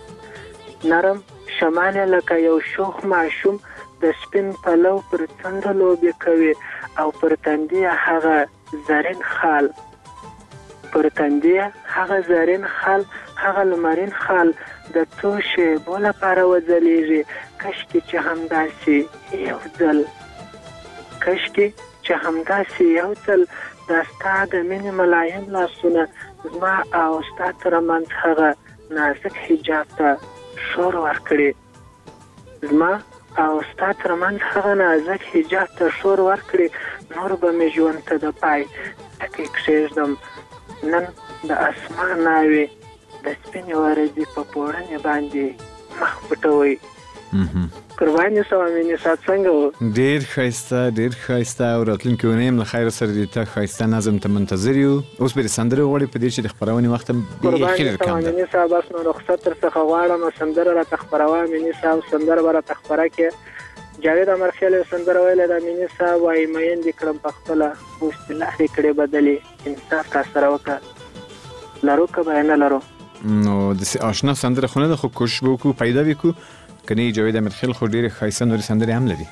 نرم شمال یې لکه یو شوخ ماشوم د سپین پلو پر څنډه لوبې کوي او پر تندې هغه زرین خال پر تندې هغه زرین خال هغه لمرین خال د څو شیبو لپاره وځلیږي کشکې چې همداسې یو ځل کشکې چې همداسې یو ځل دا ستا د مینې ملایم لاسونه زما او ستا ترمنځ هغه نازک حجاب ته شور ورکړي زما او ستا ترمنځ هغه نازک حجاب ته شور ورکړي نور به مې ژوند ته د پای ټکي کښېږدم نن د اسمان ناوې د سپینې ورځې په پوړنې باندې مخ پټوئ قربان یې سوه مینې سات څنګه و ډېر ښایسته ډېر ښایسته او راتلونکي اونۍ هم له خیره سره د تا ښایسته نظم ته منتظر یو اوس به د سندرې غواړې په دې چې د خپرونې وخت هم بیخي ډېر کم ده مینې صاحب بس نو رخصت در څخه غواړم سندره راته خپروه مینې صاحب سندره به راته خپره کړې جاوید امرخیل یو سندره ویلې ده مینې صاحب وایي میندې کړم په خپله اوس چې لارې کړې بدلې انصاف تا سره وکړه لرو که به نه لرو نو داسې آشنا سندره خو نه ده خو کوشش به وکړو پیدا به کړو کنی جاوید امرخیل خو ډېرې ښایسته نورې سندرې هم لري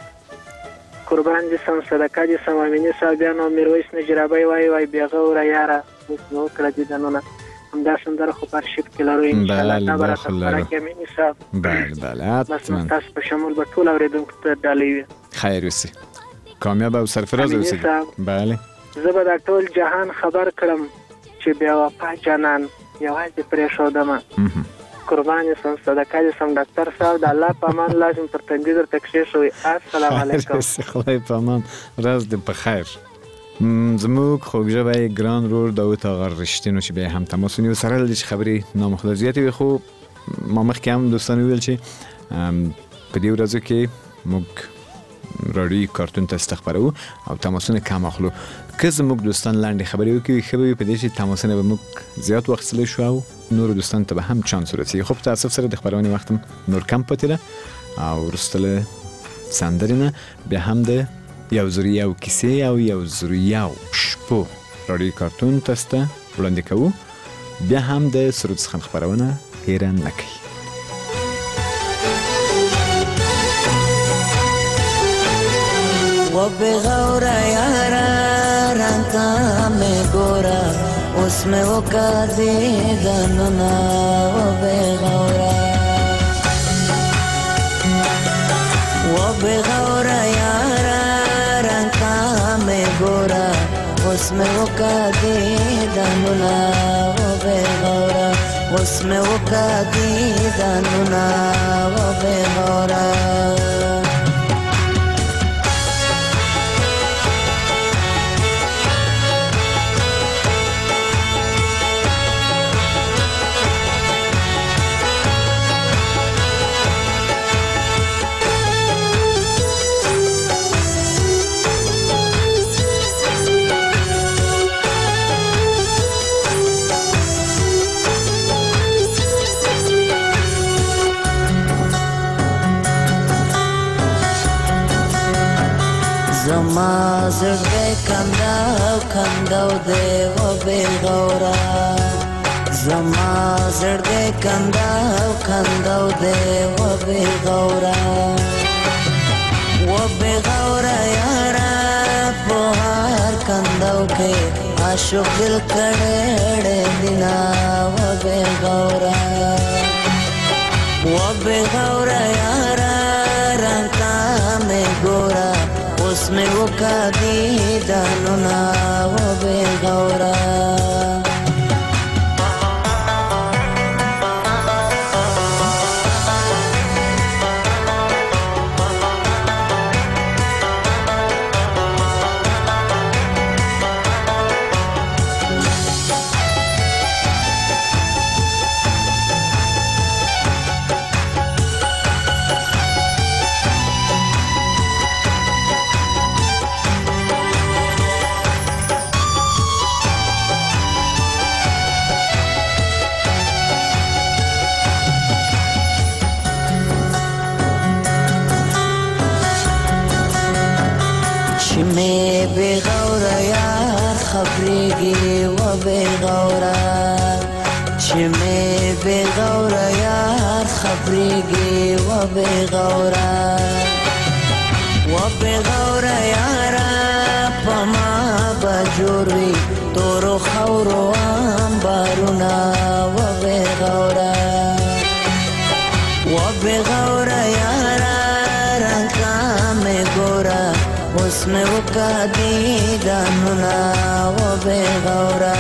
قربان دې سم صدقه دې سم امینې صاحب بیا نو میرویس نجرابی وایي وایي بېغوره یاره اوس مې وکړه دیدنونه همدا سندره خو په ارشیف کې لرو انشاءالله تا به راته خپره کړې امینې صاحب بله بله بس نو تاسو په شمول به ټول اورېدونکو ته ډالۍ وي خیر اوسې کامیاب او سرفراز اوسې بله زه به دا ټول جهان خبر کړم چې بیا وفا جانان یوازې پرېښودمه قربان سم صدقه دې سم ډاکټر صاحب د الله په امان لازم پر تندي درته کښېښوي السلام علیکم خدای په امان ورځ دې په خیر زموږ خوږژبی ګران رور داود آقا رښتینو چې بیا هم تماس ونیو سره له دې چې خبرې نامخلص زیاتې وي خو ما مخکې هم دوستانو ویل چې په دې ورځو کې موږ راډیویي کارتون ته استخبارو او تماسونه کم اخلو که زموږ دوستان لاندې خبرې وکړي ښه به وي په دې چې تماسونه به موږ زیات واخیستلی شو او نورو دوستانو ته به هم چانس ورسېږي خو په تاسف سره د خپرونې وخت هم نور کم پاتې ده او وروسته له سندرې نه بیا هم د یو زر یو کیسې او یو زر یو شپو راډیویي کارتون تاسو ته وړاندې کوو بیا هم د سرود څخه خپرونه هیره نه کوي و بغورا یارا رنگا میں گورا اس میں وہ قاضی دننا و بغورا و بغورا یارا رنگا میں گورا اس میں وہ قاضی دننا و بغورا اس میں وہ قاضی دننا و بغورا زما زړه کنداو کنداو دی و بغورا زما زړه کنداو کنداو دی و بغورا و بغورا یارا په هر کنداو کې عاشق دل کړه دینا و بغورا و بغورا یارا رنگا میں گورا اس میں وہ قاضی دانونا وہ بغورا میں بغورا یار خبریگی و بغورا چھ میں بغورا یار خبریگی و بغورا و بغورا یارا پما بجوروی تورو خورو انبارونا و بغورا و بغورا یارا رنگا میں گورا اس مې وکړه دیدنونه و بې غوره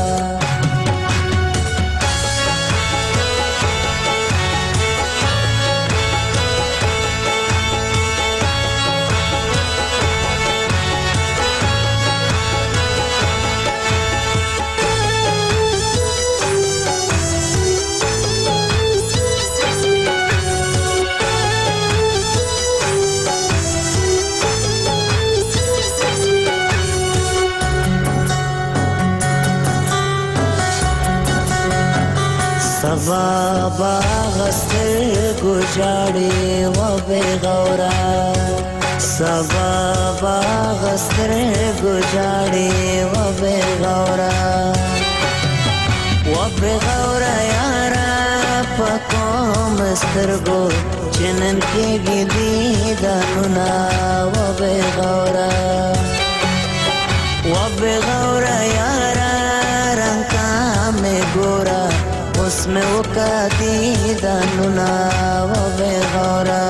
سبا باغ سترګو جاړې و بې غوره سبا باغ سترګو جاړې و بې غوره و بې غوره یاره په کوم سترګو چې نن کېږي دیدنونه و بې غوره و بې غوره یاره رنګه مې ګوره اوس مې وکړه دیدنونه و بې غوره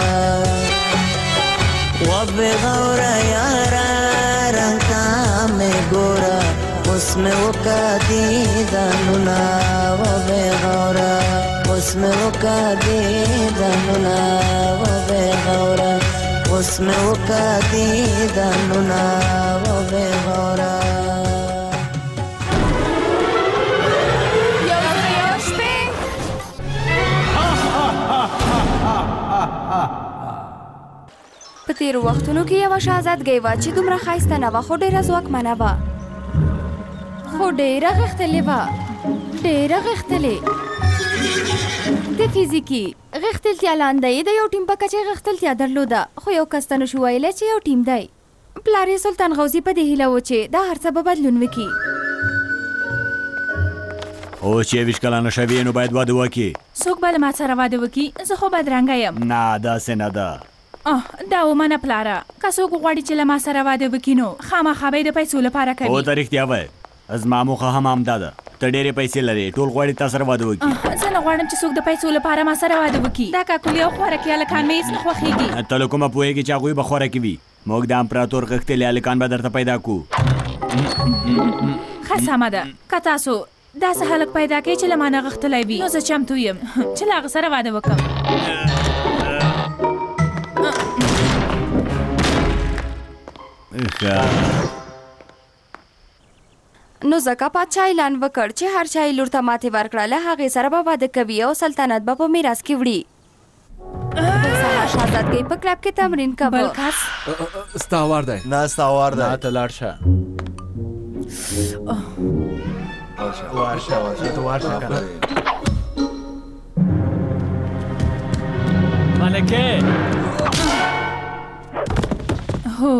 و بې غوره یاره رنګه مې ګوره اوس مې وکړه دیدنونه و بې غوره اوس مې وکړه دیدنونه و بې غوره اوس مې وکړه دیدنونه و بې غوره په تیرو وختونو کې یوه شهزادګۍ وه چې دومره ښایسته نه وه خو ډېره ځواکمنه وه خو ډېره غښتلې وه ډېره غښتلې د فزیکي غښتلتیا لاندې د یو ټیم په کچه غښتلتیا درلوده خو یو کس ته نشو ویلی چې یو ټیم دی پلار یې سلطان غوزي په دې هیله و چې دا هر څه به بدلون وکړي اوس چې یویشت کلنه شوې نو باید واده وکړي څوک به له ما سره واده وکړي زه خو بدرنګه یم نه داسې نه ده دا ومنه پلاره که څوک غواړي چې له ما سره واده وکړي نو خامخا به یې د پیسو لپاره کوي او ته رښتیا وایې زما موخه هم همدا ده ته ډېرې پیسې لرې ټول غواړي تا سره واده وکړي زه نه غواړم چې څوک د پیسو لپاره ما سره واده وکړي دا کاکلي او خوارکي هلکان مې هېڅ نه خوښېږي ته له کومه پوهېږې چې هغوی به خوارکي وي موږ د امپراتور غښتلي هلکان به درته پیدا کړو ښه سمه ده که تاسو داسې هلک پیدا کوي چې له ما نه غښتلی وي نو زه چمتو یم چې له هغه سره واده وکړم نو ځکه پادشاه اعلان وکړ چې هر چا یې لور ته ماتې ورکړه له هغې سره به واده کوي او سلطنت به په میراث کې وړي بل سهار شهزادګۍ په کلب کې تمرین کوه بل کس ستا وار دی نه ستا وار دی نه ته لاړ شه ورشه ورشه ته ورشه کنه ملکه هو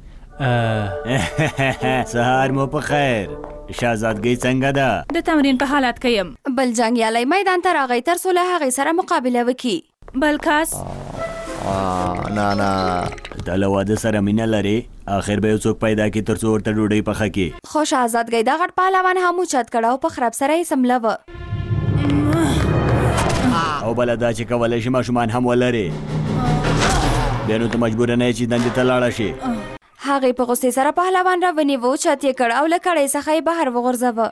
سهار مو په خیر شهزادګۍ څنګه ده د تمرین په حالت کې یم بل جنګیالی میدان ته راغی تر څو له هغې سره مقابله وکړي بل کس نه نه ته له واده سره مینه لرې آخر به یو څوک پیدا کړي تر څو ورته ډوډۍ پخه کړي خو شهزادګۍ دا غټ پهلوان هم اوچت کړه او په خراب سره یې سملوه او بله دا چې کولی شي ماشومان هم ولرې بیا نو ته مجبوره نه یې چې دندې ته لاړه شي هغې په غوسې سره پهلوان را ونیوه اوچت یې کړ او له کړۍ څخه یې بهر وغورځوه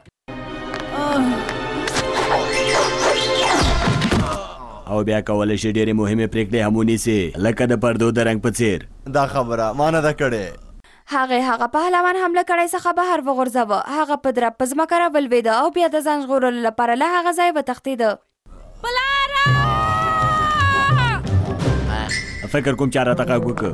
او بیا کولی شي ډېرې مهمې پرېکړې هم ونیسي لکه د پردو د رنګ په څېر دا خبره ما نه ده کړې هغې هغه پهلوان هم له کړۍ څخه بهر وغورځوه هغه په درب په ځمکه راولوېده او بیا د ځان ژغورلو لپاره له هغه ځای وتښتېده فکر کوم چې راته غږ وکړه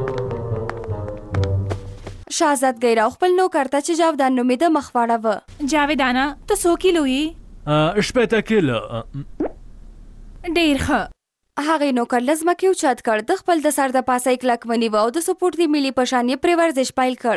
شهزادګۍ راو خپل نوکر ته چې جاودان نومېده مخ واړوه جاویدانه ته څو کیلو یې شپېته کیلو ډېر ښه هغې نوکر له ځمکې اوچت کړ د خپل د سر د پاسه یې کلک ونیوه او د سپورټ د میلې په شان یې پرې ورزش پیل کړ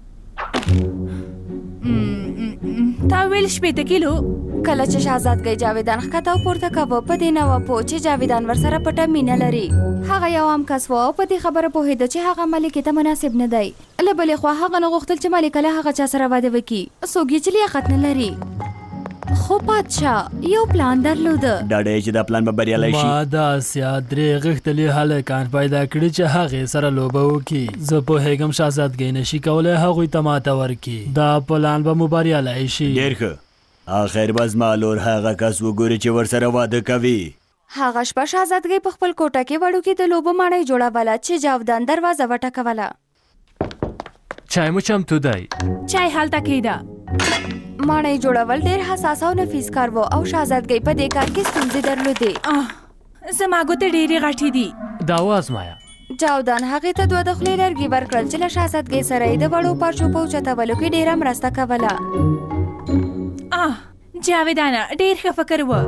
تا ویل شپېته کیلو کله چې شهزادګۍ جاویدان ښکته او پورته کوه په دې نه وه پوه چې جاویدان ورسره پټه مینه لري هغه یو عام کس و او په دې خبره پوهېده چې هغه ملکې ته مناسب نه دی له بلې خوا هغه نه غوښتل چې ملکه له هغه چا سره واده وکړي څوک یې چې لیاقت نه لري خو پادشاه یو پلان درلوده. ډاډه چې دا پلان به بریالی شي. ما داسې درې غښتلي هلکان پیدا کړي چې هغې سره لوبه وکړي. زه پوهېږم شهزادګۍ نشي کولی هغوی ته ماته ورکړي. دا پلان به مو بریالی شي. ډېر ښه. اخر به زما لور هغه کس وګوري چې ورسره واده کوي. هغه شپه شهزادګۍ په خپل کوټه کې وړوکې د لوبو ماڼۍ جوړوله چې جاودان دروازه وټکوله. چای مو چمتو دی. چای هلته کېده. ماڼۍ جوړول ډېر حساس او نفیس کار و او شهزادګۍ په دې کار کې ستونزې درلودې. زما ګوتې ډېرې غټې دي. دا وازمایه. جاودان هغې ته دوه د خولې لرګي ورکړل چې له شهزادګۍ سره یې د وړو پارچو په اوچتولو کې ډېره مرسته کوله. آه جاویدانه ډېر ښه فکر و.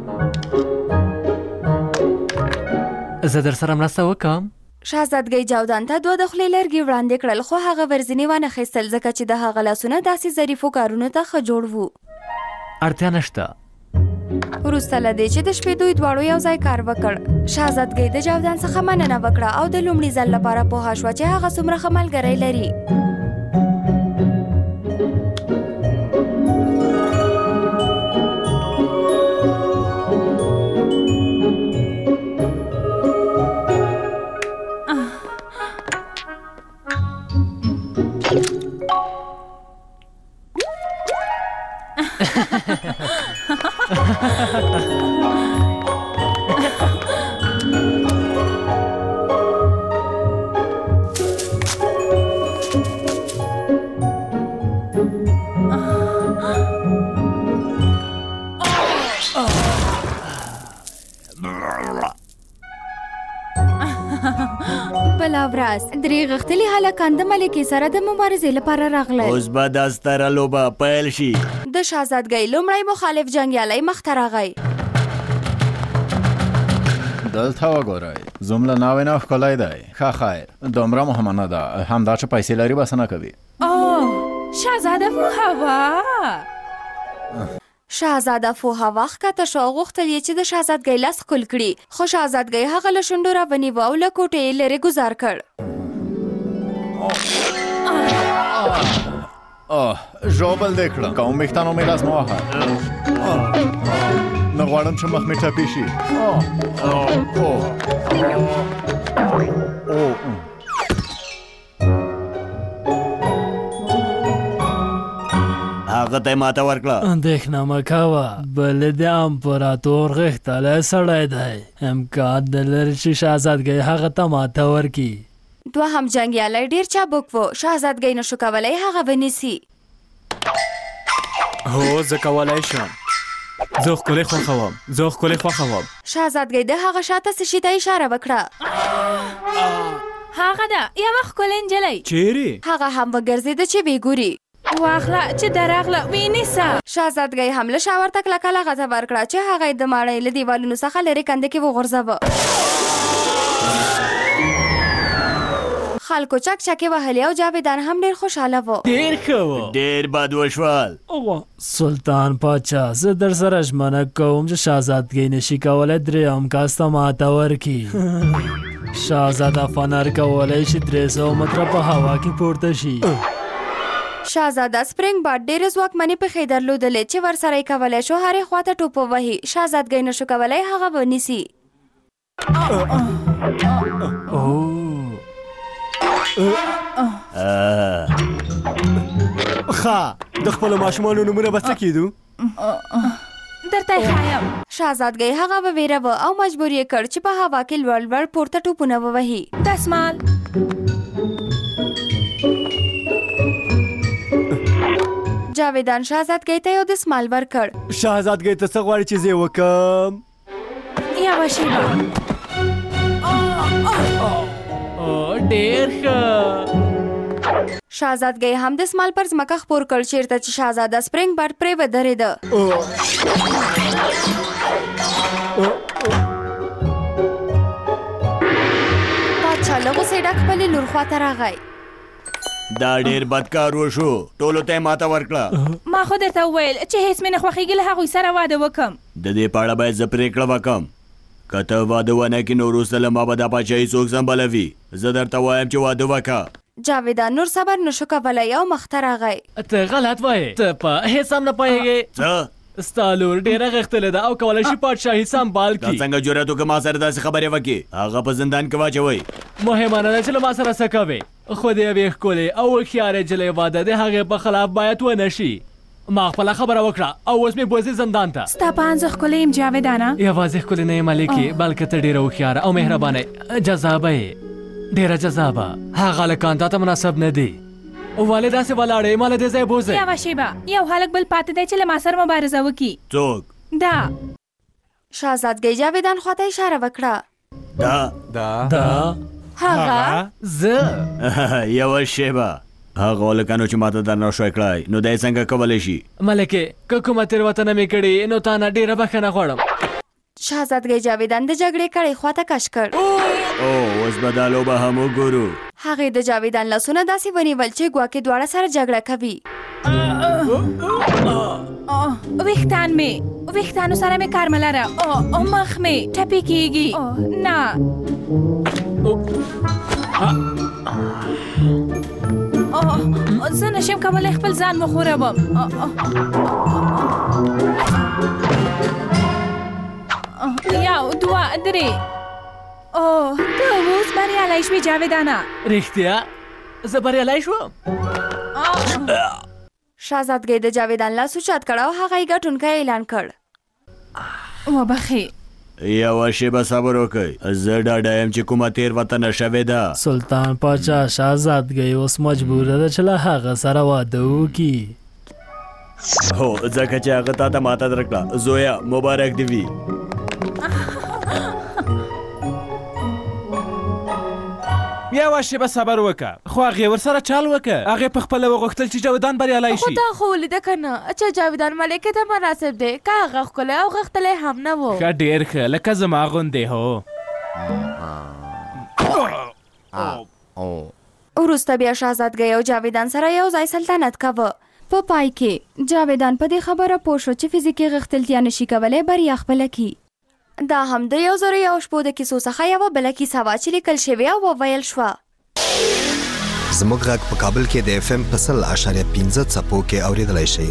زه در سره مرسته وکړم. شهزادګۍ جاودان ته دوه د خولې لرګي وړاندې کړل خو هغه ورځنې وانه خیستل ځکه چې د هغه لاسونه داسې ظریفو کارونو ته ښه جوړ وو. اړتیا نشته. وروسته له دې چې د شپې دوی دواړو یو ځای کار وکړ شهزادګۍ د جاودان څخه مننه وکړه او د لومړي ځل لپاره پوهه شوه چې هغه څومره ښه ملګری لري. بله ورځ درې غښتلي هلکان د ملکې سره د مبارزې لپاره راغلل. اوس به دا ستره لوبه پیل شي. د شهزادګۍ لومړی مخالف جنګیالی مخته راغی. دلته وګورئ زموږ ناوې نه ښکلی دی. ښه خیر دومره مهمه نه ده. همدا چې پیسې لري بس نه کوي. اوه شهزاده فوهوا. شهزاده فوهوا ښکته شو او غوښتل یې چې د شهزادګۍ لاس ښکل کړي خو شهزادګۍ هغه له شونډو راونیوه او له کوټې یې لرې ګذار کړ. ژوبل دې کړم کوم ویښتانو مې لاس مه وهه. نه غواړم چې مخ مې ټپي شي. هغه ته یې ماته ورکړه. اندېښنه مه کوه بل د امپراتور غښتلی سړی دی. امکان نه لري چې شهزادګۍ هغه ته ماته ورکړي. دوهم جنګیالی ډېر چابک و. شهزادګۍ نشو کولی هغه ونیسي. هو زه کولی شم. زه ښکلې خوښوم. زه ښکلې خوښوم. شهزادګۍ د هغه شاته څه شي ته اشاره وکړه. هغه ده یوه ښکلې نجلۍ. چیرې؟ هغه هم وګرځېده چې ویې ګوري. واخله چې درغله وینیسه. شهزادګۍ هم له شا ورته کلکه لغته ورکړه چې هغه یې د ماڼۍ له دیوالونو څخه لرې کنده کې وغورځوه. خلکو چک چکې وهلې او جاویدان هم ډېر خوشحاله و. ډېر ښه و. ډېر بد وشول. سلطان پاچا زه در سره ژمنه کوم چې شهزادګۍ نشي کولی درېیم کس ته ماته ورکړي. شهزاده فنر کولی شي درې سوه متره په هوا کې پورته شي. شهزاده سپرینګ بارډ ډېرې ځواکمنې پښې درلودلې چې ورسره یې کولی شو هرې خواته ټوپ ووهي. شهزادګۍ نشو کولی هغه ونیسي. ښه د خپلو ماشومانو نومونه به څه کېدو؟ درته یې ښایم. شهزادګۍ هغه وویروه او مجبور یې کړ چې په هوا کې لوړ لوړ پورته ټوپونه ووهي. دسمال جاویدان شهزادګۍ ته یو دسمال ورکړ. شهزادګۍ ته څه غواړي چې زه یې وکړم؟ یوه شیبه. ډېر ښه. شهزادګۍ هم دسمال پر ځمکه خپور کړ چیرته چې شهزاده سپرینګ بارډ پرې ودرېده. پادشاه له غوسې ډک خپلې لور خواته راغی. دا ډېر بد کار وشو. ټولو ته یې ماته ورکړه. ما خو درته وویل چې هېڅ مې نه خوښېږي له هغوی سره واده وکړم. د دې په اړه باید زه پرېکړه وکړم. که ته واده ونه کړې نو وروسته له ما به دا پاچاهي څوک سمبالوي. زه درته وایم چې واده وکړه. جاویدان نور صبر نشو کولی او مخته راغی. ته غلط وایې. ته په هېڅ هم نه پوهېږې. څه ستا لور ډېره غښتلې ده او کولی شي پادشاهي سمبال دا کړي. څنګه جرأت وکړه ما سره داسې خبرې وکړي؟ هغه په زندان کې واچوئ. مهمه نه ده چې له ما سره څه کوې، خو د یوې ښکلې او هوښیارې نجلۍ واده د هغې په خلاف باید ونه شي. ما خپله خبره وکړه او اوس مې بوځي زندان ته. ستا په اند زه ښکلې یم جاویدانه؟ یوازې ښکلې نه یې ملکې، بلکې ته ډېره هوښیاره او مهربانه جذابه یې، ډېره جذابه. هغه هلکان تا ته مناسب نه دي. ولې داسې ولاړې؟ ما له دې ځایه بوځئ. یوه شیبه، یو هلک بل پاتې دی چې له ما سره مبارزه وکړي. څوک؟ دا شهزادګۍ جاویدان خواته اشاره وکړه. دا دا دا هغه زه یوه شیبه هغه هلکانو چې ماته درناوی کړی نو دی څنګه کولی شي؟ ملکې که کومه تېروتنه مې کړې نو تا نه ډېره بښنه غواړم. شهزادګۍ جاویدان د جګړې کړۍ خواته کش کړ. او اوس به دا لوبه هم وګورو. هغې د جاویدان لاسونه داسې ونیول چې ګواکې دواړه سره جګړه کوي. ویښتان مې ویښتانو سره مې کار مه لره، او مخ مې ټپي کېږي. نه زه نشم کولی خپل ځان وښوروم. یو دوه درې. اوه ته اوس بریالی شوې جاویدانه. رښتیا زه بریالی شوم؟ شهزادګۍ د جاویدان لاس اوچت کړ او هغه یې ګټونکی اعلان کړ. وبخې. یوه شیبه صبر وکئ، زه ډاډه یم چې کومه تېروتنه شوې ده. سلطان پاچا شهزادګۍ اوس مجبوره ده چې له هغه سره واده وکړي. هو ځکه چې هغه تا ته ماته درکړه. زویا مبارک دې وي. یوه شیبه صبر وکړه، خو هغې ورسره چال وکړه. هغې په خپله وغوښتل چې جاویدان بریالی خو شي. تا خو ولیده که نه چې جاویدان ملکې ته مناسب دی، که هغه ښکلی او غښتلی هم نه و. ښه ډېر ښه، لکه زما غوندې. هو وروسته بیا شهزادګۍ او جاویدان سره یو ځای سلطنت کوه. په پای کې جاویدان په دې خبره پوه شو چې فزیکي غښتلتیا نشي کولی بریا خپله کړي. دا هم د یو زرو یو شپو د کیسو څخه یوه بله کیسه وه چې لیکل شوې او وویل شوه. زموږ غږ په کابل کې د اف ام په سل اعشاریه پنځه څپو کې اورېدلی شئ.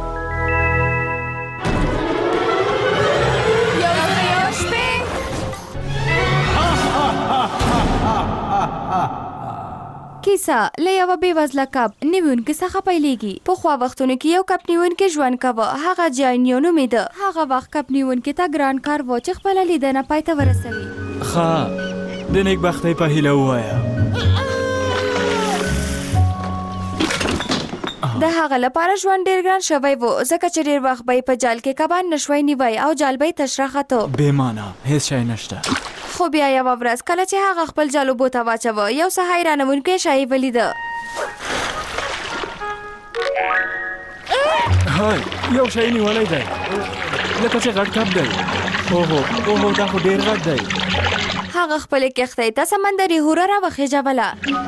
کیسه له یوه بېوزله کب نیونکي څخه پیلېږي. پخوا وختونو کې یو کب نیونکی ژوند کوه، هغه جاینیو نومېده. هغه وخت کب نیونکي ته ګران کار و چې خپله لیدنه پای ته ورسوي. ښه د نیکبختۍ په هیله ووایه. د هغه لپاره ژوند ډېر ګران شوی و ځکه چې ډېر وخت به یې په جال کې کبان نشوی نیوی او جال به یې تش راخته. بېمانه هېڅ شی نشته. خو بیا یوه ورځ کله چې هغه خپل جال اوبو ته واچوه یو څه حیرانوونکی شی یې ولیده. هی یو شی نیولی دی لکه چې غټ کب دی. اوهو اوهو دا خو ډېر غټ دی. هغه خپلې کښتۍ ته سمندري هوره راوخېژوله.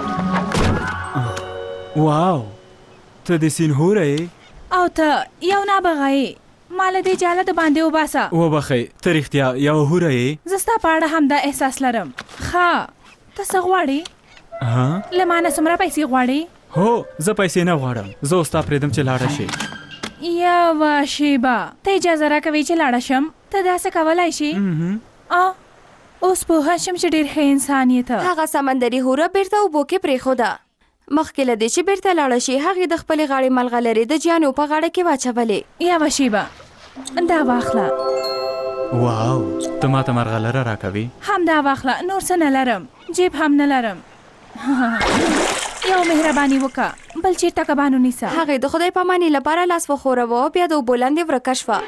واو ته د سیند هوره یې او ته یو نابغه یې. ما له دې جاله د باندې وباسه. وبخئ ته رښتیا یوه هوره یې. زه ستا په اړه همدا احساس لرم. ښه ته څه غواړې؟ له ما نه څومره پیسې غواړې؟ هو زه پیسې نه غواړم، زه اوس تا پرېږدم چې لاړه شي. یوه شیبه ته اجازه راکوې چې لاړه شم؟ ته داسې کولی شي؟ اوس پوهه شم چې ډېر ښه انسان یې ته. هغه سمندري هوره بیرته اوبو کې پرېښوده. مخکې له دې چې بیرته لاړه شي هغې د خپلې غاړې ملغلرې د جانو په غاړه کې واچولې. یوه شیبه دا واخله. واو ته ما ته مرغلره راکوي؟ همدا واخله، نور څه نه لرم، جیب هم نه لرم. یو مهرباني وکړه بل چېرته کبان ونیسه. هغې د خدای پامانۍ لپاره لاس وښوروه او بیا د اوبو لاندې ورکه شوه.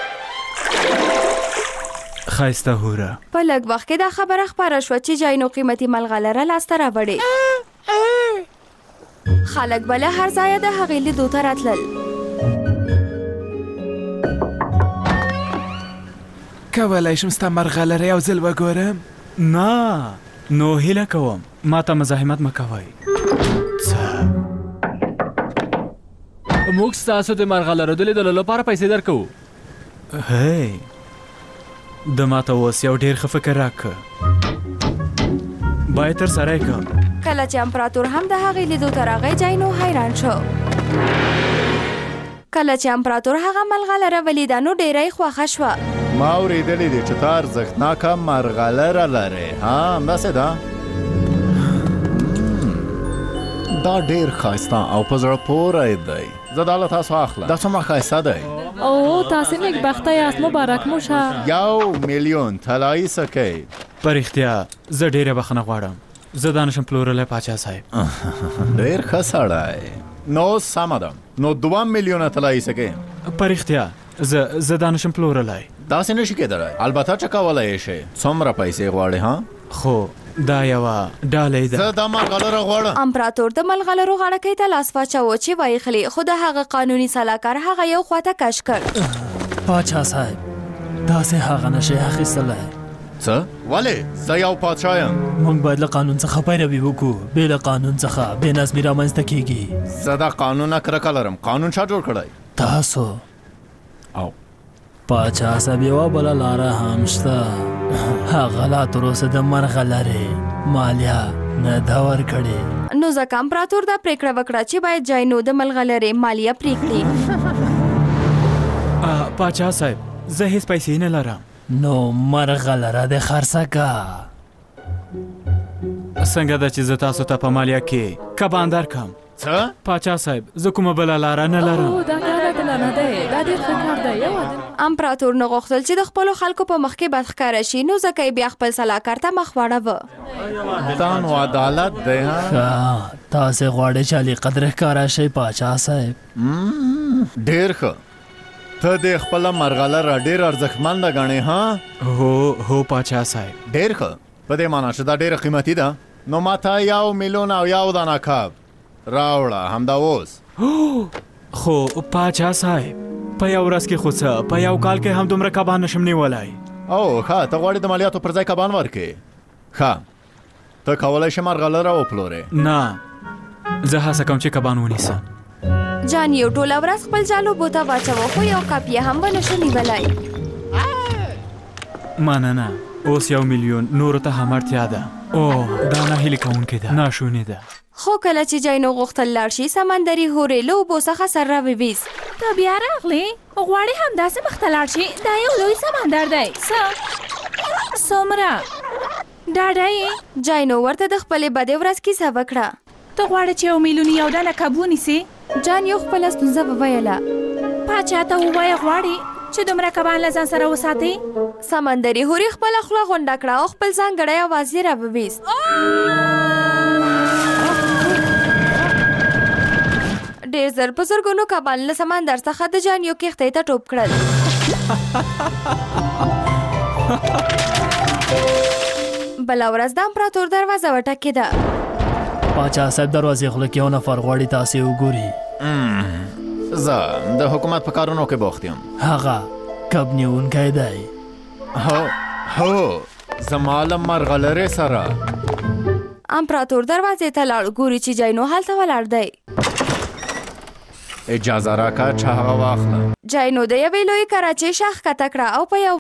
ښایسته هوره. په لږ وخت کې دا خبره خپره شوه چې جاینو قیمتي ملغلره لاسته راوړې. خلک به له هر ځایه د هغې لیدو ته راتلل. کولی شم ستا مرغلره یو ځل وګورم؟ نه نو هیله کوم ما ته مزاحمت مه کوئ. موږ ستاسو د مرغلرو د لیدلو لپاره پیسې درکوو. هی د ما ته اوس یو ډېر ښه فکر راکړه. باید تر سره یې کړم. کله چې امپراتور هم د هغې لیدو ته راغی جاینو حیران شو. کله چې امپراتور هغه ملغلره ولیده نو ډیره یې خوښه شوه. ما اورېدلې دي چې ته ارزښتناکه مرغلره لرې. ها همداسې ده؟ دا ډېر ښایسته او په زړه پوری دی. زه دا له تاسو اخلم. دا څومره ښایسته دی. او تاسې نیکبخته یاست، مبارک مو شه. یو میلیون طلایي سکې. په رښتیا زه ډېره بخښنه غواړم، زه دا نشم پلورلی پاچا صاحب. ډېر ښه سړی. نو سمه ده، نو دوه میلیونه طلایي سکې. په رښتیا زه زه دا نشم پلورلی. داسې نشي کېدلی. البته چې کولی یې شې. څومره پیسې غواړې ها؟ خو دا یوه ډالۍ ده. زه دا مرغلره غواړم. امپراتور د ملغلرو غاړکۍ ته لاس واچوه چې وایي خلي، خو د هغه قانوني سلاکار هغه یو خواته کش کړ. پاچا صاحب داسې هغه نشي اخیستلی. څه؟ ولې؟ زه یو پادشاه یم. موږ باید له قانون څخه پیروي وکړو. بې له قانون څخه بې نظمي رامنځته کیږي. زه د قانون نه کرکه لرم. قانون چا جوړ کړی؟ تاسو. او پاچا صاحب یوه بله لاره هم شته. هغه لا تر اوسه د مرغلرې مالیه نه ده ورکړې. نو ځکه امپراتور دا پریکړه وکړه چې باید جاینو د ملغلرې مالیه پریکړي. پاچا صاحب زه هیڅ پیسې نه لرم. نو مرغلره دې خرڅه که. څنګه ده چې زه تاسو ته په مالیه کې کبان درکړم؟ څه؟ پاچا صاحب زه کومه بله لاره نه لرم. دا کار عادلانه دی، دا ډېر ښه کار دی. یو امپراتور نه غوښتل چې د خپلو خلکو په مخ کې بد ښکاره شي، نو ځکه یې بیا خپل سلاکار ته مخ واړوه. دا نو عدالت دی ها؟ ښه تاسې غواړئ چې علي قدر ښکاره شئ پاچا صاحب. ډېر ښه. ته دې خپله مرغلره ډېر ارزښتمنده ګڼې ها؟ هو هو پاچا صاحب. ډېر ښه. په دې معنا چې دا ډېره قیمتي ده. نو ماته یو میلیون او یو دانه کب راوړه همدا اوس. خو پاچا صاحب په یو ورځ کې خو څه په یو کال کې هم دومره کبان نشم نیولی. او ښه ته غواړې د مالیاتو پر ځای کبان ورکړې. ښه ته کولی شې مرغلره وپلورې. نه زه هڅه کوم چې کبان ونیسم. جان یو ټوله ورځ خپل جال اوبو ته واچوه، خو یو کپ یې هم ونه شو نیولی. مننه. اوس یو میلیون نورو ته هم اړتیا ده. او دا ناهیلې کوونکې ده، ناشونې ده. خو کله چې جاینو غوښتل لاړ شي سمندري هورې له اوبو څخه سر راوویست. ته بیا راغلې؟ غواړې همداسې مخته لاړ شي؟ دا یو لوی سمندر دی. څه څومره ډاډه یې؟ جاینو ورته د خپلې بدې ورځ کیسه وکړه. ته غواړې چې یو میلیون یو دانه کب ونیسې؟ جان یو خپله ستونزه وویله. پاچا ته ووایه غواړې چې دومره کبان له ځان سره وساتې؟ سمندري هورې خپله خوله غونډه کړه او خپل ځانګړی اواز یې راوویست. ډېر زر په زرګونو کبان له سمندر څخه د جانیو کښتۍ ته ټوپ کړل. بله ورځ د امپراتور دروازه وټکېده. پاچا صاحب دروازې خوله کې یو نفر غواړي تاسې وګوري. زه د حکومت په کارونو کې بوخت یم. هغه کب نیونکی دی. هو هو زما له مرغلرې سره. امپراتور دروازې ته لاړ، ګوري چې جاینو هلته ولاړ دی. اجازه راکړه چې هغه واخلم. جاینو د یوې لویې کراچۍ شا ښکته کړه او په یو